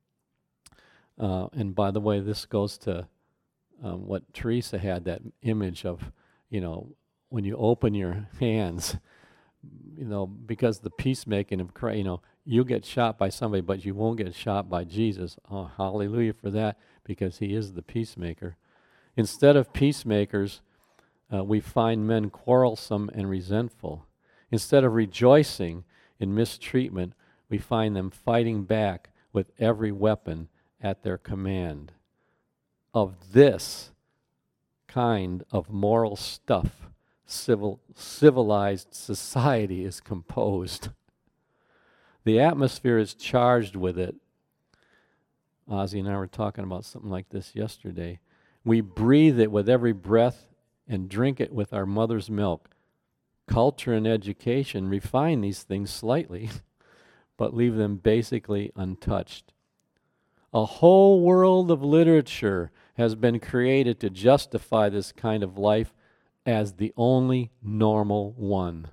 and by the way, this goes to what Teresa had, that image of, when you open your hands, because the peacemaking of Christ, you get shot by somebody, but you won't get shot by Jesus. Oh, hallelujah for that, because he is the peacemaker. Instead of peacemakers, we find men quarrelsome and resentful. Instead of rejoicing in mistreatment, we find them fighting back with every weapon at their command. Of this kind of moral stuff, civilized society is composed. The atmosphere is charged with it. Ozzy and I were talking about something like this yesterday. We breathe it with every breath and drink it with our mother's milk. Culture and education refine these things slightly, but leave them basically untouched. A whole world of literature has been created to justify this kind of life as the only normal one.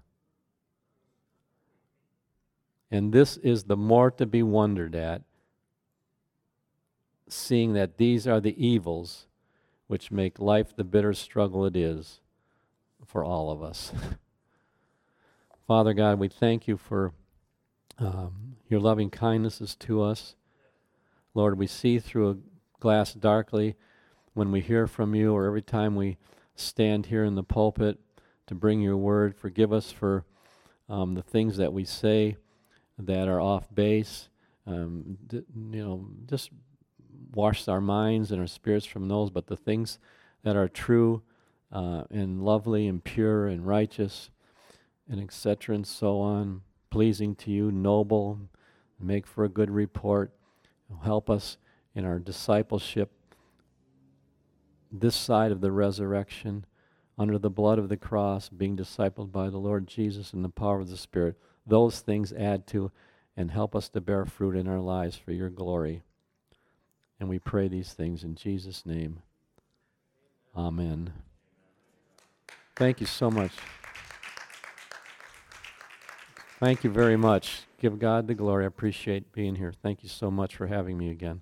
And this is the more to be wondered at, seeing that these are the evils which make life the bitter struggle it is for all of us. Father God, we thank you for your loving kindnesses to us. Lord, we see through a glass darkly when we hear from you, or every time we stand here in the pulpit to bring your word. Forgive us for the things that we say that are off base. Just wash our minds and our spirits from those, but the things that are true and lovely and pure and righteous and etc. and so on, pleasing to you, noble, make for a good report. Help us in our discipleship this side of the resurrection, under the blood of the cross, being discipled by the Lord Jesus in the power of the Spirit. Those things add to and help us to bear fruit in our lives for your glory. And we pray these things in Jesus' name. Amen. Thank you so much. Thank you very much. Give God the glory. I appreciate being here. Thank you so much for having me again.